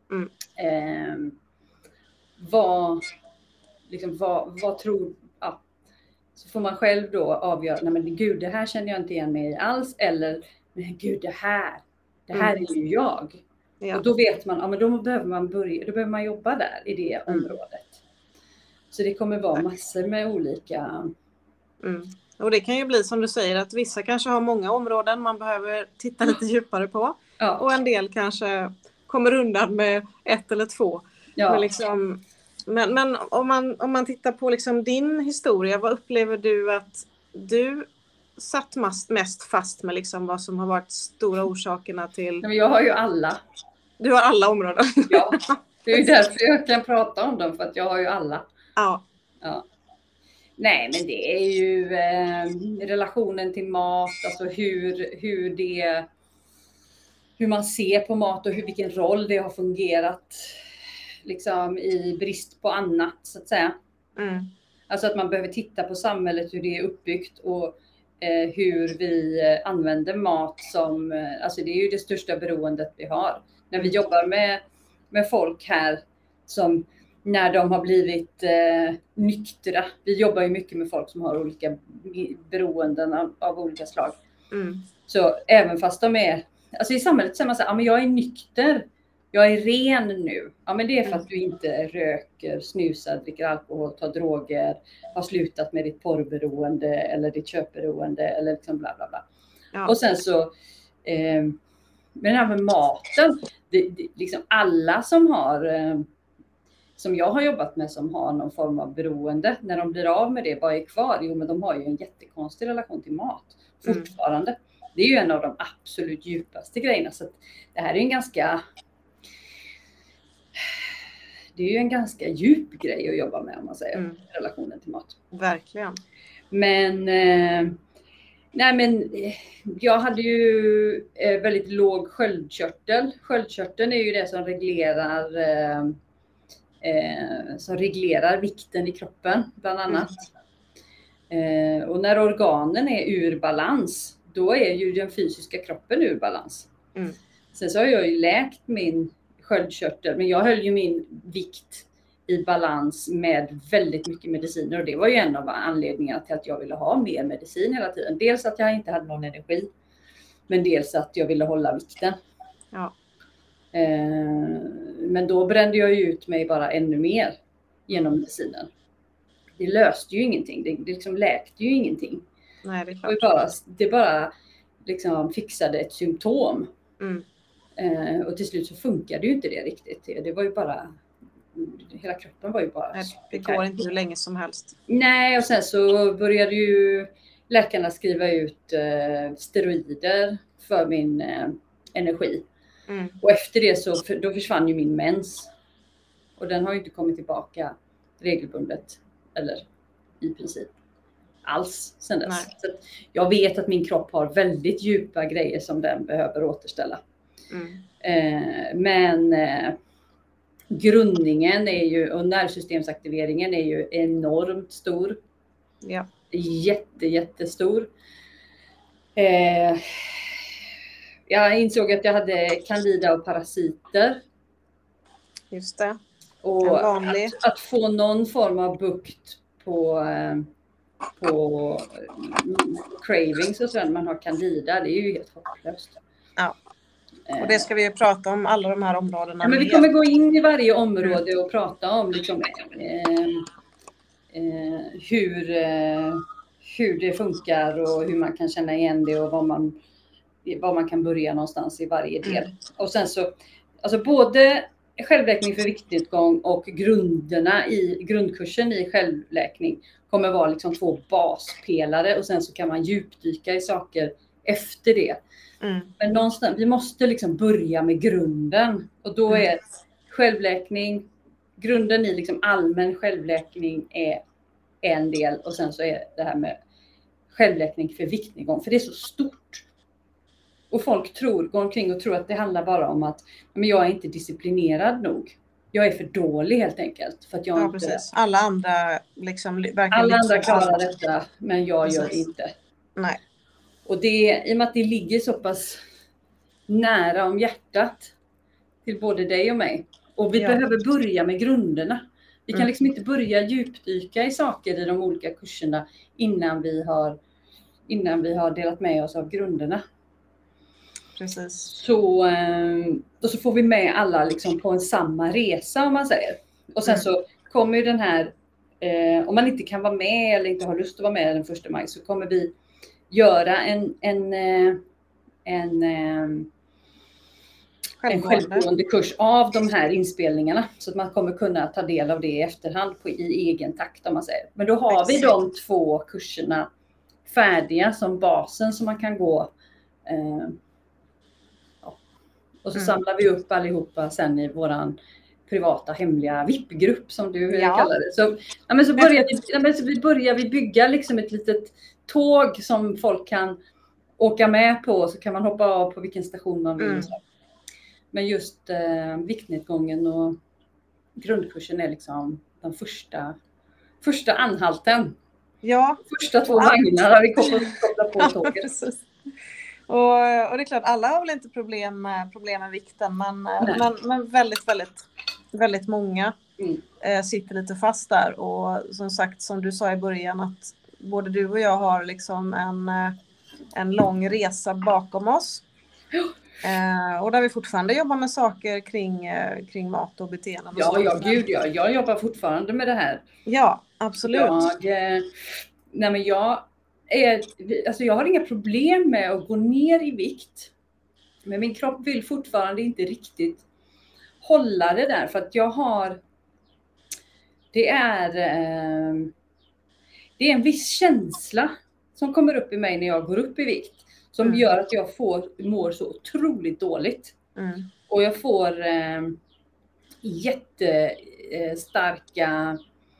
Vad tror... Ja. Så får man själv då avgöra, nej men gud, det här känner jag inte igen mig i alls. Eller, men gud, det här är ju jag. Ja. Och då vet man, men då behöver man börja, då behöver man jobba där i det området. Så det kommer vara massor med olika Och det kan ju bli som du säger att vissa kanske har många områden man behöver titta lite djupare på. Ja. Och en del kanske kommer undan med 1 eller 2. Ja. Men, liksom, men om man tittar på liksom din historia, vad upplever du att du satt mest fast med liksom vad som har varit stora orsakerna till? Men jag har ju alla. Du har alla områden. Ja, det är ju därför jag kan prata om dem, för att jag har ju alla. Ja. Ja. Nej, men det är ju relationen till mat, alltså hur man ser på mat och vilken roll det har fungerat liksom i brist på annat, så att säga. Mm. Alltså att man behöver titta på samhället, hur det är uppbyggt och hur vi använder mat som, alltså det är ju det största beroendet vi har. När vi jobbar med folk här som när de har blivit nyktra. Vi jobbar ju mycket med folk som har olika beroenden av olika slag. Mm. Så även fast de är, alltså i samhället säger man så här, ja men jag är nykter, jag är ren nu. Ja men det är för att du inte röker, snusar, dricker alkohol, tar droger, har slutat med ditt porrberoende eller ditt köpberoende eller liksom bla bla bla. Ja. Och sen så, men det här med maten, det liksom alla som har, som jag har jobbat med som har någon form av beroende, när de blir av med det, vad är kvar? Jo men de har ju en jättekonstig relation till mat fortfarande. Mm. Det är ju en av de absolut djupaste grejerna, så att det här är en ganska, det är ju en ganska djup grej att jobba med, om man säger, relationen till mat. Verkligen. Men nej men jag hade ju väldigt låg sköldkörtel. Sköldkörteln är ju det som reglerar vikten i kroppen bland annat. Och när organen är ur balans, då är ju den fysiska kroppen ur balans. Sen så har jag ju läkt min sköldkörtel, men jag höll ju min vikt i balans med väldigt mycket mediciner, och det var ju en av anledningarna till att jag ville ha mer medicin hela tiden. Dels att jag inte hade någon energi, men dels att jag ville hålla vikten. Ja. Men då brände jag ju ut mig bara ännu mer genom medicinen. Det löste ju ingenting, det liksom läkte ju ingenting. Nej, det är klart. Det bara liksom fixade ett symptom. Och till slut så funkade ju inte det riktigt. Det var ju bara, hela kroppen var ju bara... Det går inte hur länge som helst. Nej, och sen så började ju läkarna skriva ut steroider för min energi. Och efter det så då försvann ju min mens. Och den har ju inte kommit tillbaka regelbundet, eller i princip alls sen dess. Så jag vet att min kropp har väldigt djupa grejer som den behöver återställa. Men grundningen är ju, och nervsystemsaktiveringen är ju enormt stor. Ja. Jättestor. Jag insåg att jag hade candida och parasiter. Just det. Och att få någon form av bukt på cravings och så när man har candida, det är ju helt hopplöst. Ja. Och det ska vi ju prata om, alla de här områdena. Ja, men vi kommer gå in i varje område och prata om liksom, hur det funkar och hur man kan känna igen det och var man kan börja någonstans i varje del. Och sen så, alltså både självläkning för viktnedgång och grundkursen i självläkning kommer vara liksom 2 baspelare, och sen så kan man djupdyka i saker efter det. Men någonstans, vi måste liksom börja med grunden, och då är självläkning, grunden i liksom allmän självläkning är en del, och sen så är det här med självläkning för viktnedgång, för det är så stort. Och folk går omkring och tror att det handlar bara om att men jag är inte disciplinerad nog. Jag är för dålig helt enkelt. För att jag inte... precis. Alla andra liksom verkligen... Alla andra klarar detta, men jag gör inte. Nej. Och det, i och med att det ligger så pass nära om hjärtat till både dig och mig. Och vi behöver börja med grunderna. Vi kan liksom inte börja djupdyka i saker i de olika kurserna innan vi har delat med oss av grunderna. Precis. Så får vi med alla liksom på en samma resa, om man säger. Och sen så kommer ju den här om man inte kan vara med eller inte har lust att vara med den 1 maj, så kommer vi göra en självgående kurs av de här inspelningarna, så att man kommer kunna ta del av det i efterhand i egen takt, om man säger. Men då har vi de 2 kurserna färdiga som basen som man kan gå. Och så samlar vi upp allihopa sen i våran privata hemliga VIP-grupp som du kallar det. Så börjar vi bygga liksom ett litet tåg som folk kan åka med på, så kan man hoppa av på vilken station man vill. Men just viktnedgången och grundkursen är liksom den första anhalten. Ja. Första 2 vagnarna vi kopplar på tåget. Och det är klart, alla har väl inte problem med vikten, men väldigt, väldigt, väldigt många sitter lite fast där. Och som sagt, som du sa i början, att både du och jag har liksom en lång resa bakom oss. Och där vi fortfarande jobbar med saker kring mat och beteenden. Jag jobbar fortfarande med det här. Ja, absolut. Jag har inga problem med att gå ner i vikt. Men min kropp vill fortfarande inte riktigt hålla det där. För att jag har... Det är en viss känsla som kommer upp i mig när jag går upp i vikt. Som gör att jag mår så otroligt dåligt. Och jag får jättestarka...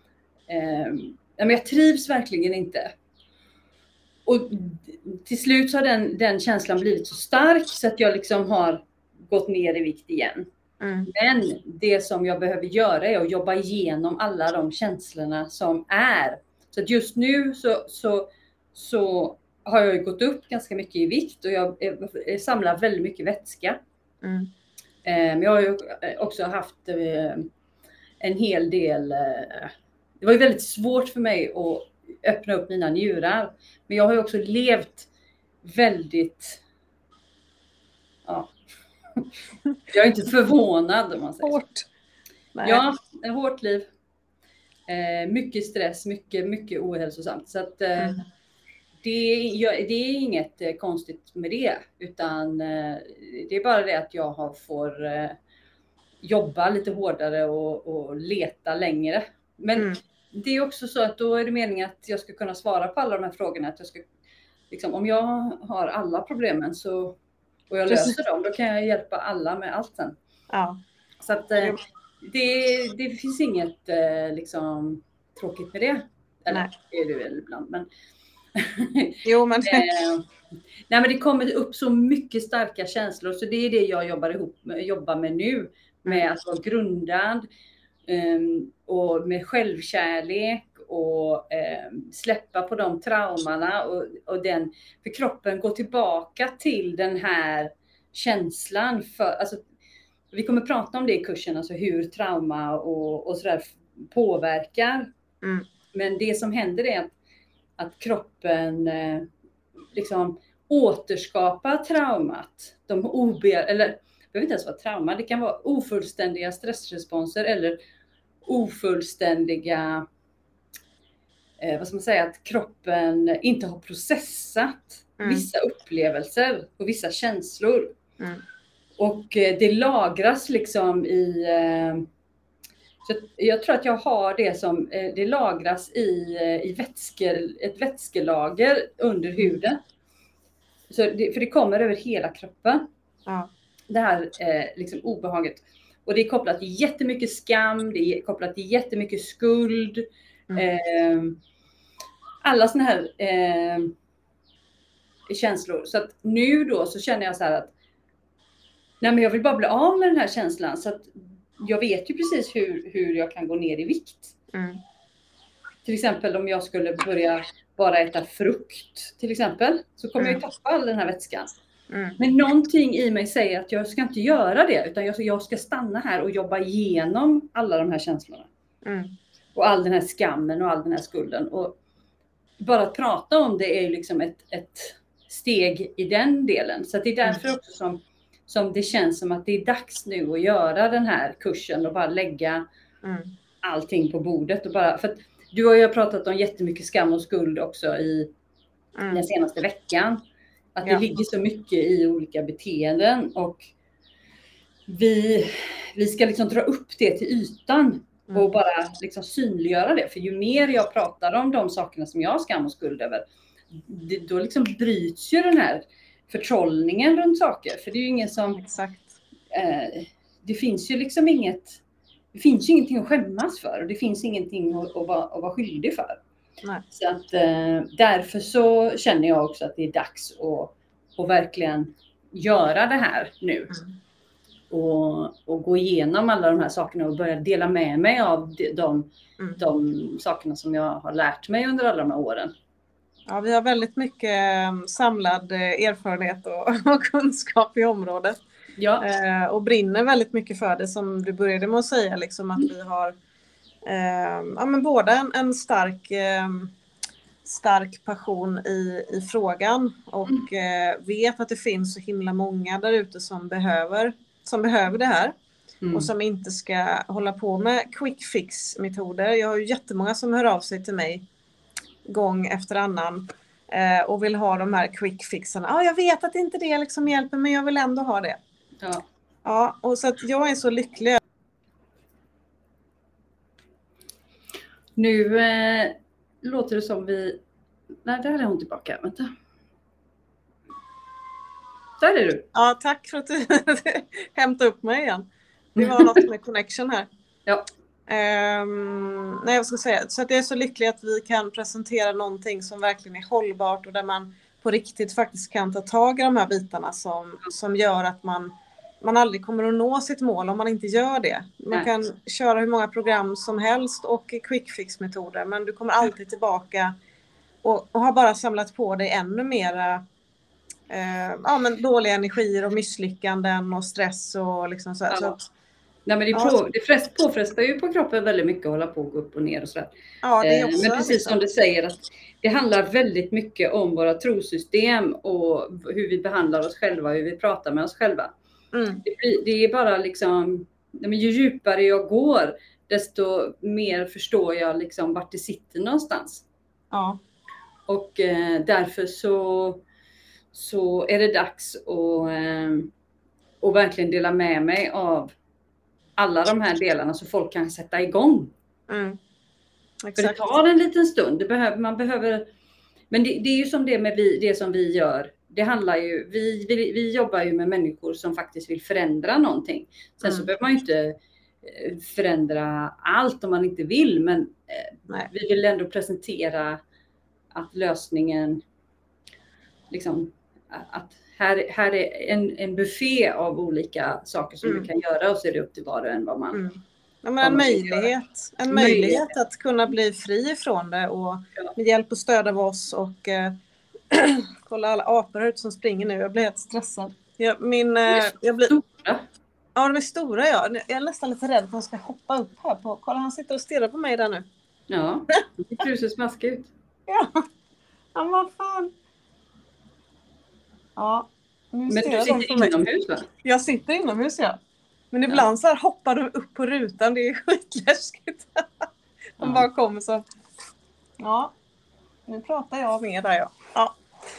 jag trivs verkligen inte. Och till slut så har den känslan blivit så stark så att jag liksom har gått ner i vikt igen. Men det som jag behöver göra är att jobba igenom alla de känslorna som är. Så att just nu så har jag gått upp ganska mycket i vikt och jag samlar väldigt mycket vätska. Men jag har ju också haft en hel del... Det var ju väldigt svårt för mig att öppna upp mina njurar. Men jag har ju också levt väldigt... Ja. Jag är inte förvånad om man säger hårt. Nej. Ja, ett hårt liv. Mycket stress, mycket ohälsosamt. Så att det är inget konstigt med det. Utan det är bara det att jag får jobba lite hårdare och leta längre. Men det är också så att då är det meningen att jag ska kunna svara på alla de här frågorna. Att jag ska, liksom, om jag har alla problemen och jag löser dem, då kan jag hjälpa alla med allt sen. Ja. Så att det finns inget liksom tråkigt med det. Eller det är det väl ibland. Men jo, men... nej, men det kommer upp så mycket starka känslor. Så det är det jag jobbar med nu. Med att vara grundad. Och med självkärlek. Och släppa på de traumorna. Och för kroppen går tillbaka till den här känslan. Alltså, vi kommer prata om det i kursen. Alltså hur trauma och sådär påverkar. Men det som händer är att kroppen liksom återskapar traumat. Eller det behöver inte ens vara trauma. Det kan vara ofullständiga stressresponser eller ofullständiga, vad ska man säga, att kroppen inte har processat vissa upplevelser och vissa känslor. Och det lagras liksom i... Så jag tror att jag har det som det lagras i ett vätskelager under huden. För det kommer över hela kroppen. Ja. Det här liksom obehaget. Och det är kopplat till jättemycket skam. Det är kopplat till jättemycket skuld. Alla såna här känslor. Så att nu då så känner jag så här att nej, men jag vill bara bli av med den här känslan. Så att jag vet ju precis hur jag kan gå ner i vikt. Till exempel om jag skulle börja bara äta frukt till exempel. Så kommer jag ju tappa all den här vätskan. Men någonting i mig säger att jag ska inte göra det. Utan jag ska stanna här och jobba igenom alla de här känslorna. Och all den här skammen och all den här skulden. Och bara att prata om det är ju liksom ett steg i den delen. Så att det är därför också som det känns som att det är dags nu att göra den här kursen och bara lägga allting på bordet. Och bara, för att Du och jag har pratat om jättemycket skam och skuld också i den senaste veckan. Att det ligger så mycket i olika beteenden och vi ska liksom dra upp det till ytan och bara liksom synliggöra det. För ju mer jag pratar om de sakerna som jag har skam och skuld över, då liksom bryts ju den här förtrollningen runt saker. För det är ju ingen som... Exakt. Det finns ju liksom ingenting att skämmas för. Och det finns ingenting att vara skyldig för. Nej. Så att därför så känner jag också att det är dags att verkligen göra det här nu. Och gå igenom alla de här sakerna och börja dela med mig av de sakerna som jag har lärt mig under alla de här åren. Ja, vi har väldigt mycket samlad erfarenhet och kunskap i området. Ja. Och brinner väldigt mycket för det, som du började med att säga, liksom, att vi har men båda en stark passion i frågan och vet att det finns så himla många där ute som behöver det här och som inte ska hålla på med quick fix metoder. Jag har ju jättemånga som hör av sig till mig gång efter annan och vill ha de här quick fixarna. Jag vet att inte det liksom hjälper, men jag vill ändå ha det. Ja, och så att jag är så lycklig. Nu låter det som vi... Nej, där är hon tillbaka. Vänta. Där är du. Ja, tack för att du hämtade upp mig igen. Det var något med connection här. Ja. Nej, jag ska säga. Så att jag är så lycklig att vi kan presentera någonting som verkligen är hållbart och där man på riktigt faktiskt kan ta tag i de här bitarna som gör att man aldrig kommer att nå sitt mål om man inte gör det. Man kan köra hur många program som helst och quick fix metoder, men du kommer alltid tillbaka och har bara samlat på dig ännu mera men dåliga energier och misslyckanden och stress och liksom så. Så att, nej, men det påfrestar ju på kroppen väldigt mycket att hålla på och gå upp och ner och sådär. Ja, det är också, men precis som du säger, att det handlar väldigt mycket om våra trosystem och hur vi behandlar oss själva, hur vi pratar med oss själva. Det är bara liksom, ju djupare jag går, desto mer förstår jag liksom vart det sitter någonstans. Ja. Och därför så är det dags att verkligen dela med mig av alla de här delarna så folk kan sätta igång. Exakt. För det tar en liten stund. Man behöver, men det är ju som det med det som vi gör. Det handlar ju, vi jobbar ju med människor som faktiskt vill förändra någonting. Sen så behöver man ju inte förändra allt om man inte vill. Men vi vill ändå presentera att lösningen, liksom, att här är en buffé av olika saker som du kan göra, och så är det upp till var och en vad man... Ja, men en möjlighet att kunna bli fri ifrån det och med hjälp och stöd av oss och kolla alla apor här ute som springer nu. Jag blir helt stressad. Jag blir stora. Ja, de är stora. Jag är nästan lite rädd för att de ska hoppa upp här på. Kolla, han sitter och stirrar på mig där nu. Ja, det ser så smaskigt ut. Ja, vad fan. Ja, men du sitter inomhus, va? Jag sitter inomhus, ja. Men ibland så här hoppar de upp på rutan. Det är skitläskigt. De bara kommer så. Ja, nu pratar jag med där, ja.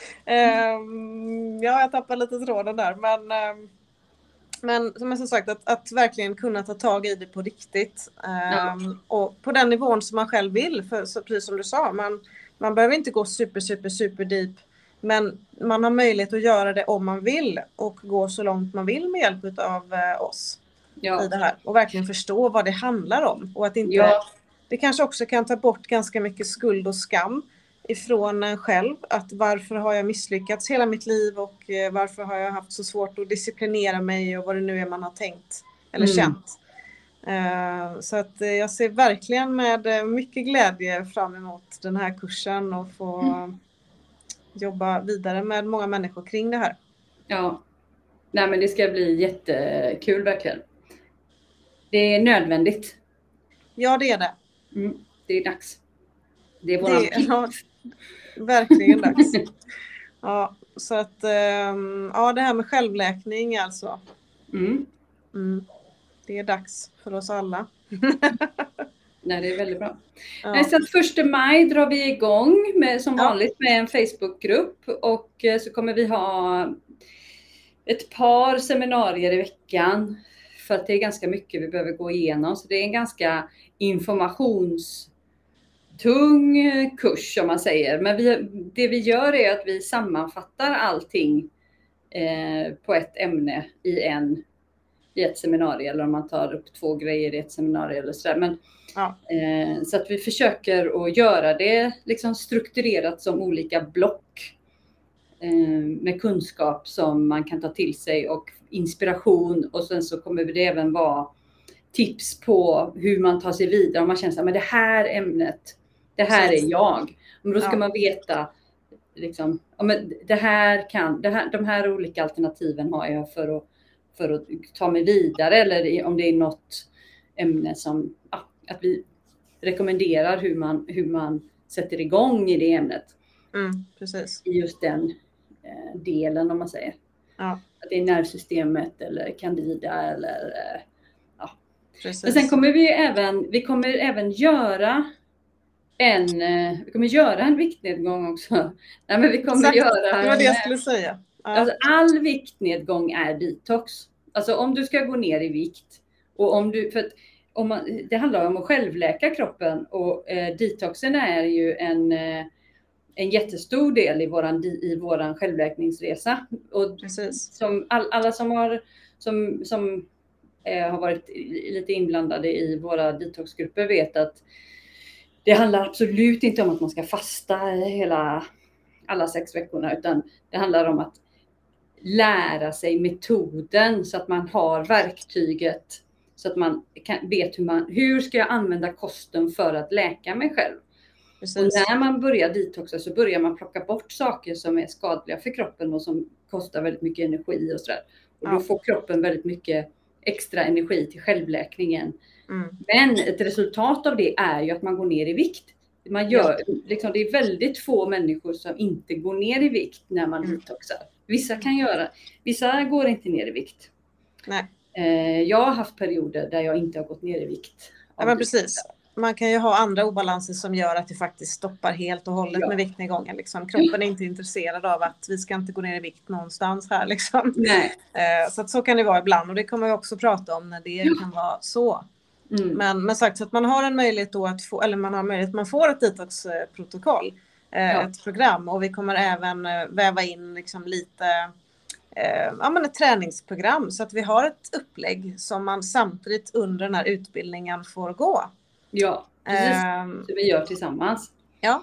Jag tappar lite tråden där. Men som jag sagt, att verkligen kunna ta tag i det på riktigt. Och på den nivån som man själv vill. För så, precis som du sa, man behöver inte gå super deep. Men man har möjlighet att göra det om man vill. Och gå så långt man vill med hjälp av oss. I det här. Och verkligen förstå vad det handlar om. Och att inte... Det kanske också kan ta bort ganska mycket skuld och skam ifrån en själv. Att varför har jag misslyckats hela mitt liv och varför har jag haft så svårt att disciplinera mig och vad det nu är man har tänkt eller känt. Så att jag ser verkligen med mycket glädje fram emot den här kursen och få jobba vidare med många människor kring det här. Ja, nej, men det ska bli jättekul verkligen. Det är nödvändigt. Ja, det är det. Det är dags. Det är våran verkligen dags. Ja, så att det här med självläkning alltså. Det är dags för oss alla. Nej, det är väldigt bra. Ja. Så att 1 maj drar vi igång som vanligt med en Facebookgrupp, och så kommer vi ha ett par seminarier i veckan, för att det är ganska mycket vi behöver gå igenom. Så det är en ganska informationstung kurs, om man säger. Men det vi gör är att vi sammanfattar allting på ett ämne i ett seminarium, eller om man tar upp 2 grejer i ett seminarium eller sådär. Men så att vi försöker att göra det liksom strukturerat som olika block med kunskap som man kan ta till sig och inspiration, och sen så kommer det även vara tips på hur man tar sig vidare om man känner att det här ämnet, det här är jag. Men då ska man veta liksom, de här olika alternativen har jag för att ta mig vidare, eller om det är något ämne som att vi rekommenderar hur man sätter igång i det ämnet. Precis. I just den delen, om man säger. Ja. Att det är nervsystemet eller candida eller Precis. Men sen kommer vi kommer även göra en viktnedgång också. Nej, men vi kommer göra det var det jag skulle säga. Ja. Alltså, all viktnedgång är detox. Alltså om du ska gå ner i vikt, och det handlar om att självläka kroppen, och detoxen är ju en jättestor del i våran självläkningsresa. Och som alla som har varit lite inblandade i våra detoxgrupper vet att det handlar absolut inte om att man ska fasta alla 6 veckorna, utan det handlar om att lära sig metoden så att man har verktyget, så att man vet hur ska jag använda kosten för att läka mig själv. Precis. Och när man börjar detoxa så börjar man plocka bort saker som är skadliga för kroppen och som kostar väldigt mycket energi och sådär. Och då får kroppen väldigt mycket extra energi till självläkningen. Men ett resultat av det är ju att man går ner i vikt. Det är väldigt få människor som inte går ner i vikt när man detoxar. Vissa går inte ner i vikt. Nej. Jag har haft perioder där jag inte har gått ner i vikt. Ja, men precis. Man kan ju ha andra obalanser som gör att det faktiskt stoppar helt och hållet med viktnedgången. Liksom. Kroppen är inte intresserad av att vi ska inte gå ner i vikt någonstans här. Liksom. Nej. Så kan det vara ibland, och det kommer vi också prata om när det kan vara så. Men sagt så att man har en möjlighet då att få, eller man får ett detoxprotokoll, ett program, och vi kommer även väva in liksom lite ett träningsprogram, så att vi har ett upplägg som man samtidigt under den här utbildningen får gå. Ja, precis. Det vi gör tillsammans. Ja.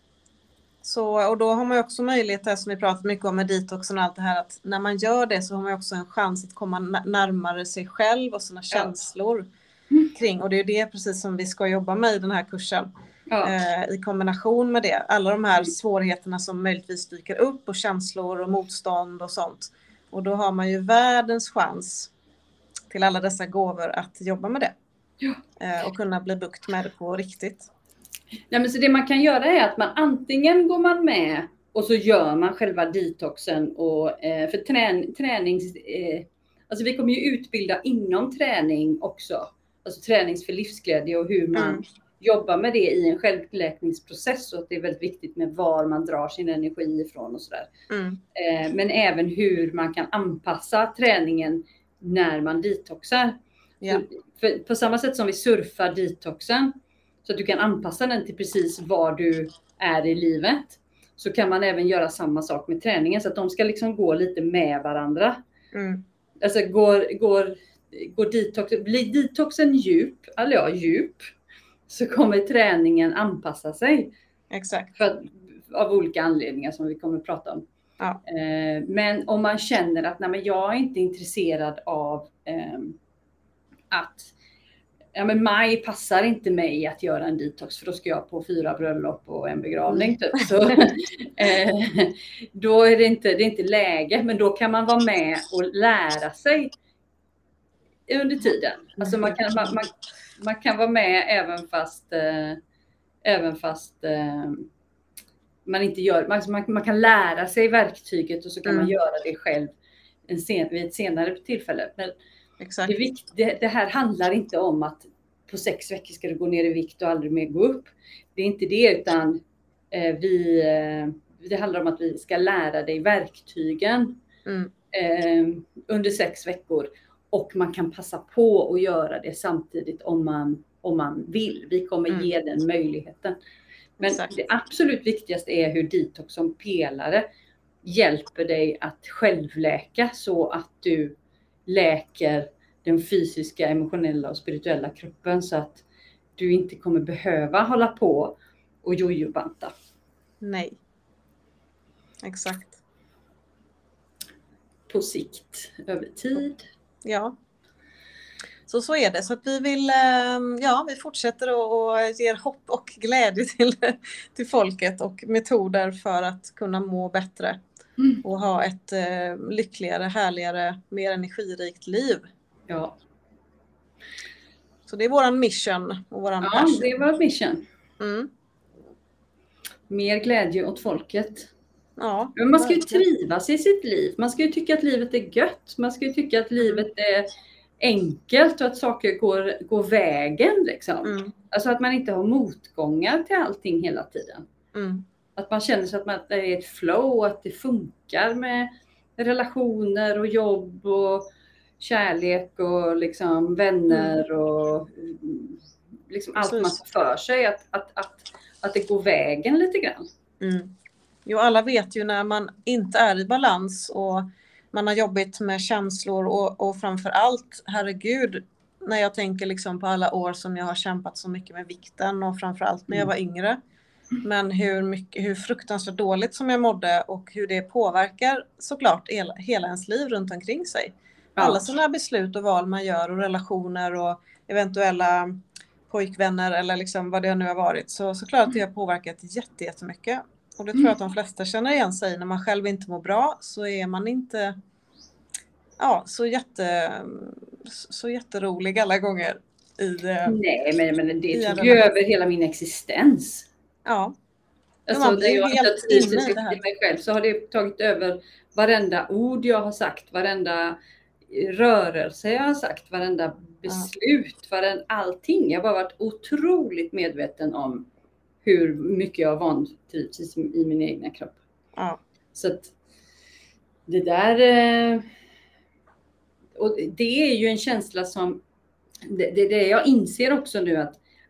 Så, och då har man ju också möjlighet, här som vi pratat mycket om med detoxen och allt det här, att när man gör det så har man ju också en chans att komma närmare sig själv och sina känslor kring. Och det är det precis som vi ska jobba med i den här kursen. I kombination med det. Alla de här svårigheterna som möjligtvis dyker upp, och känslor och motstånd och sånt. Och då har man ju världens chans till alla dessa gåvor att jobba med det. Och kunna bli bukt med det på riktigt. Nej, men så det man kan göra är att man antingen går man med och så gör man själva detoxen, och för tränings alltså vi kommer ju utbilda inom träning också, alltså tränings för livsglädje, och hur man jobbar med det i en självläkningsprocess, och att det är väldigt viktigt med var man drar sin energi ifrån och sådär. Men även hur man kan anpassa träningen när man detoxar. För på samma sätt som vi surfar detoxen, så att du kan anpassa den till precis var du är i livet, så kan man även göra samma sak med träningen, så att de ska liksom gå lite med varandra. Alltså blir detoxen djup, så kommer träningen anpassa sig. Exakt. Av olika anledningar som vi kommer att prata om. Men om man känner att jag är inte intresserad av att maj passar inte mig att göra en detox, för då ska jag på 4 bröllop och en begravning typ. Så, då är det inte läge, men då kan man vara med och lära sig under tiden. Alltså man kan vara med även fast man inte gör, man kan lära sig verktyget, och så kan man göra det själv vid ett senare tillfälle. Men exakt. Det här handlar inte om att på 6 veckor ska du gå ner i vikt och aldrig mer gå upp. Det är inte det, utan det handlar om att vi ska lära dig verktygen under 6 veckor. Och man kan passa på att göra det samtidigt om man vill. Vi kommer ge den möjligheten. Men det absolut viktigaste är hur detox som pelare hjälper dig att självläka, så att du läker den fysiska, emotionella och spirituella kroppen, så att du inte kommer behöva hålla på och jojo-banta. Nej. Exakt. På sikt, över tid. Ja. Så är det. Så att vi vill, vi fortsätter och ger hopp och glädje till folket och metoder för att kunna må bättre. Och ha ett lyckligare, härligare, mer energirikt liv. Ja. Så det är våran mission och våran passion. Ja, det är vår mission. Mer glädje åt folket. Ja, men man ska ju trivas i sitt liv. Man ska ju tycka att livet är gött. Man ska ju tycka att livet är enkelt och att saker går vägen. Liksom. Alltså att man inte har motgångar till allting hela tiden. Att man känner sig att man är i ett flow, att det funkar med relationer och jobb och kärlek och liksom vänner och liksom allt man tar för sig. Att det går vägen lite grann. Jo, alla vet ju när man inte är i balans och man har jobbat med känslor och framför allt, herregud, när jag tänker liksom på alla år som jag har kämpat så mycket med vikten och framför allt när jag var yngre. Men hur fruktansvärt dåligt som jag mådde och hur det påverkar såklart hela ens liv runt omkring sig. Alla sådana beslut och val man gör och relationer och eventuella pojkvänner eller liksom vad det nu har varit. Såklart att det har påverkat jättemycket. Och det tror jag att de flesta känner igen sig. När man själv inte mår bra så är man inte så jätterolig alla gånger. Nej, men det tog ju över hela min existens. Ja. Alltså, när jag inte har trivts i mig själv så har det tagit över varenda ord jag har sagt, varenda rörelse jag har sagt, varenda beslut, allting. Jag har bara varit otroligt medveten om hur mycket jag har vantrivts i min egna kropp. Ja. Så att det där, och det är ju en känsla som, det jag inser också nu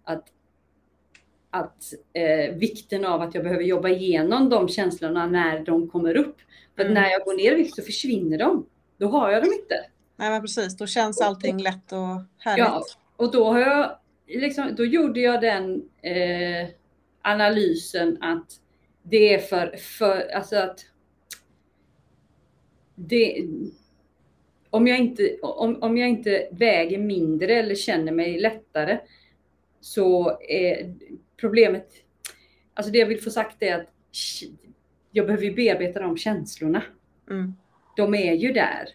att vikten av att jag behöver jobba igenom de känslorna när de kommer upp. För att när jag går ner i vikt så försvinner de. Då har jag dem inte. Nej, men precis, då känns allting lätt och härligt. Ja, och då har jag då gjorde jag den analysen att det är för alltså att det, om jag inte väger mindre eller känner mig lättare, så är problemet, alltså det jag vill få sagt är att jag behöver ju bearbeta de känslorna. De är ju där.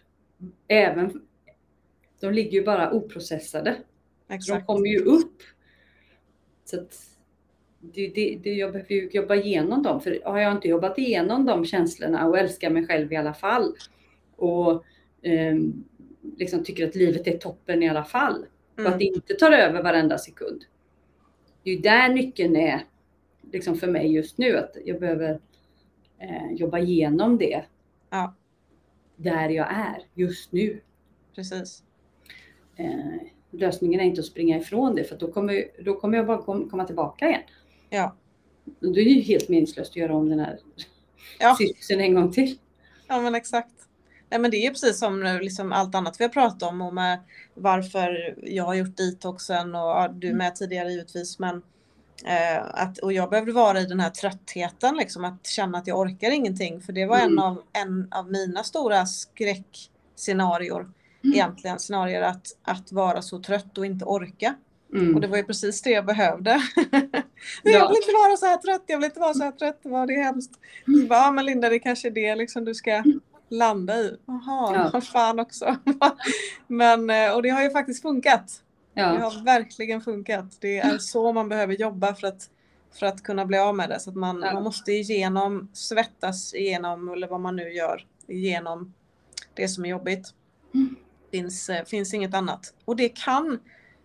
De ligger ju bara oprocessade. Exakt. De kommer ju upp. Så att jag behöver ju jobba igenom dem. För har jag inte jobbat igenom de känslorna och älskar mig själv i alla fall. Och liksom tycker att livet är toppen i alla fall. Och att det inte tar över varenda sekund. Det är ju där nyckeln är liksom för mig just nu. Att jag behöver jobba igenom det. Ja. Där jag är just nu. Precis. Lösningen är inte att springa ifrån det, för då kommer jag bara komma tillbaka igen. Ja. Det är ju helt meningslöst att göra om den här cirkusen en gång till. Ja, men exakt. Nej, men det är precis som liksom allt annat vi har pratat om och med varför jag har gjort detoxen och du med tidigare givetvis, men och jag behövde vara i den här tröttheten liksom, att känna att jag orkar ingenting, för det var en av mina stora skräckscenarior. Egentligen scenarier att vara så trött och inte orka. Och det var ju precis det jag behövde. Jag vill inte vara så här trött, det var hemskt. Så bara, men Linda, det kanske är det liksom du ska landa i. Jaha, fan också. Men, och det har ju faktiskt funkat. Det har verkligen funkat. Det är så man behöver jobba för att kunna bli av med det. Så att man måste svettas igenom, eller vad man nu gör, igenom det som är jobbigt. Finns inget annat. Och det kan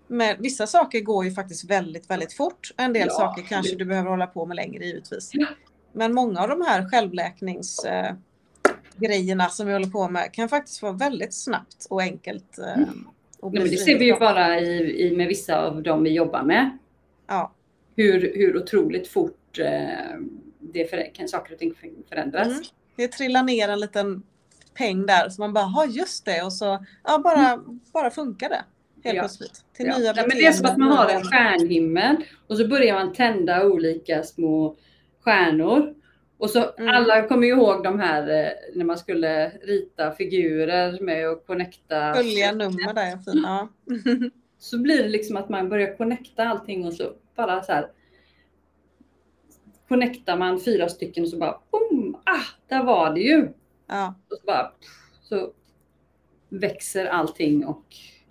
Men vissa saker går ju faktiskt väldigt, väldigt fort. En del Ja, saker kanske du behöver hålla på med längre givetvis. Men många av de här självläkningsgrejerna som vi håller på med kan faktiskt vara väldigt snabbt och enkelt. Och Nej, men det ser vi ju bara med vissa av dem vi jobbar med. Ja. Hur otroligt fort saker och ting förändras. Det trillar ner en liten peng där så man bara, just det. Och så bara funkar det. Helt plötsligt. Till nya men det är som att man har en stjärnhimmel och så börjar man tända olika små stjärnor. Och så alla kommer ju ihåg de här när man skulle rita figurer med att connecta. Följa nummer där. Ja. Så blir det liksom att man börjar connecta allting och så bara så här. Connectar man 4 stycken och så bara boom, där var det ju. Ja. Och så växer allting och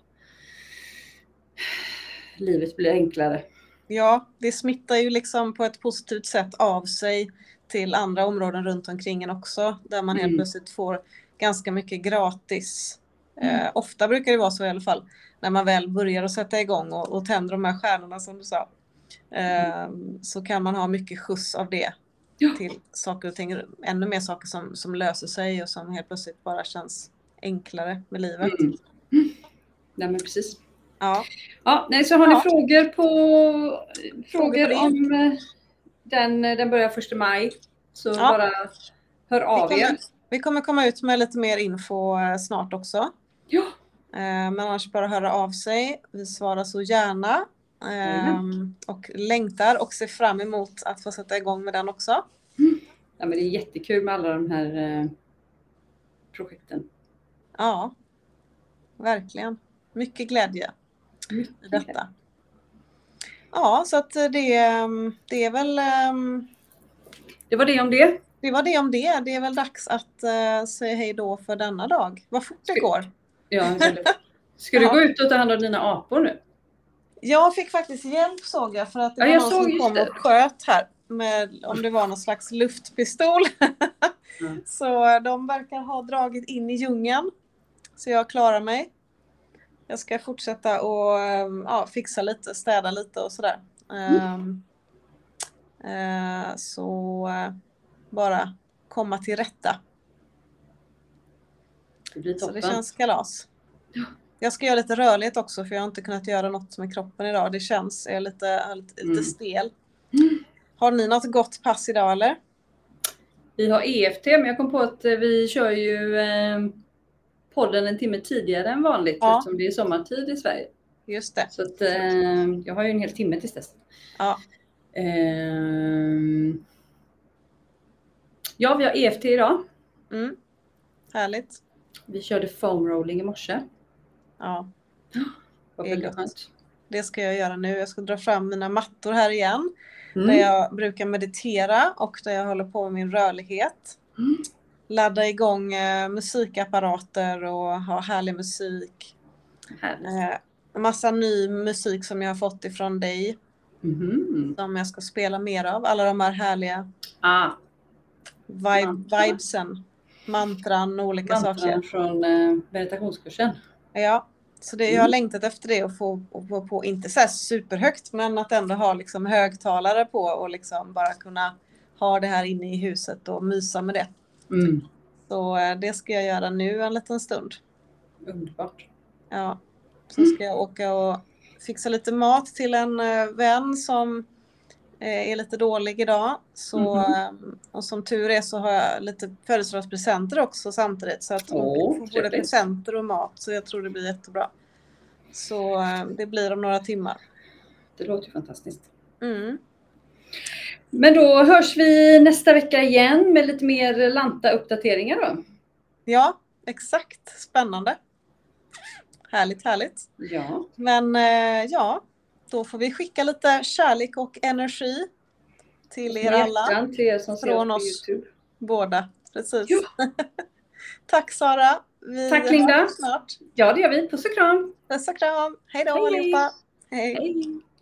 livet blir enklare. Ja, det smittar ju liksom på ett positivt sätt av sig till andra områden runt omkring en också. Där man helt plötsligt får ganska mycket gratis. Ofta brukar det vara så i alla fall. När man väl börjar att sätta igång och tänder de här stjärnorna som du sa. Så kan man ha mycket skjuts av det. Till saker och ting. Ännu mer saker som löser sig och som helt plötsligt bara känns enklare med livet. Nej, men precis. Ja. Nej, så har ni frågor om den börjar 1 maj så bara hör av er. Vi kommer komma ut med lite mer info snart också. Ja. Men annars bara höra av sig. Vi svarar så gärna och längtar och ser fram emot att få sätta igång med den också. Ja, men det är jättekul med alla de här projekten. Ja, verkligen. Mycket glädje i detta. Ja, så att det är väl... Det var det om det. Det var det om det. Det är väl dags att säga hej då för denna dag. Vad fort det går. Ja, ska du gå ut och ta hand om dina apor nu? Jag fick faktiskt hjälp såg jag för att det var någon som kom och sköt här. Om det var någon slags luftpistol. Så de verkar ha dragit in i djungeln. Så jag klarar mig. Jag ska fortsätta och fixa lite, städa lite och sådär. Så bara komma till rätta. Så det känns kalas. Ja. Jag ska göra lite rörlighet också för jag har inte kunnat göra något med kroppen idag. Det känns lite stel. Har ni något gott pass idag eller? Vi har EFT men jag kom på att vi kör ju podden en timme tidigare än vanligt eftersom det är sommartid i Sverige. Just det. Så att, jag har ju en hel timme tills dess. Ja. Ja, vi har EFT idag. Härligt. Vi körde foam rolling i morse. Ja. Det är gott. Det ska jag göra nu. Jag ska dra fram mina mattor här igen. Där jag brukar meditera och där jag håller på med min rörlighet. Ladda igång musikapparater och ha härlig musik. En massa ny musik som jag har fått ifrån dig. Som jag ska spela mer av. Alla de här härliga vibesen. Mantran och olika saker. Från meditationskursen. Ja, så jag har längtat efter det och få på, inte så här superhögt, men att ändå ha liksom högtalare på och liksom bara kunna ha det här inne i huset och mysa med det. Så det ska jag göra nu en liten stund. Underbart. Ja, så ska jag åka och fixa lite mat till en vän som är lite dålig idag. Så, och som tur är så har jag lite födelsedagspresenter också samtidigt. Så att hon får både presenter och mat. Så jag tror det blir jättebra. Så det blir om några timmar. Det låter fantastiskt. Men då hörs vi nästa vecka igen med lite mer Lanta-uppdateringar då. Ja, exakt. Spännande. Härligt. Ja. Men då får vi skicka lite kärlek och energi till er alla. Till er som från ser oss på YouTube. Båda. Precis. Tack Sara. Tack Linda. Snart. Ja, det gör vi. Puss och kram. Puss och kram. Hej då allihopa. Hej.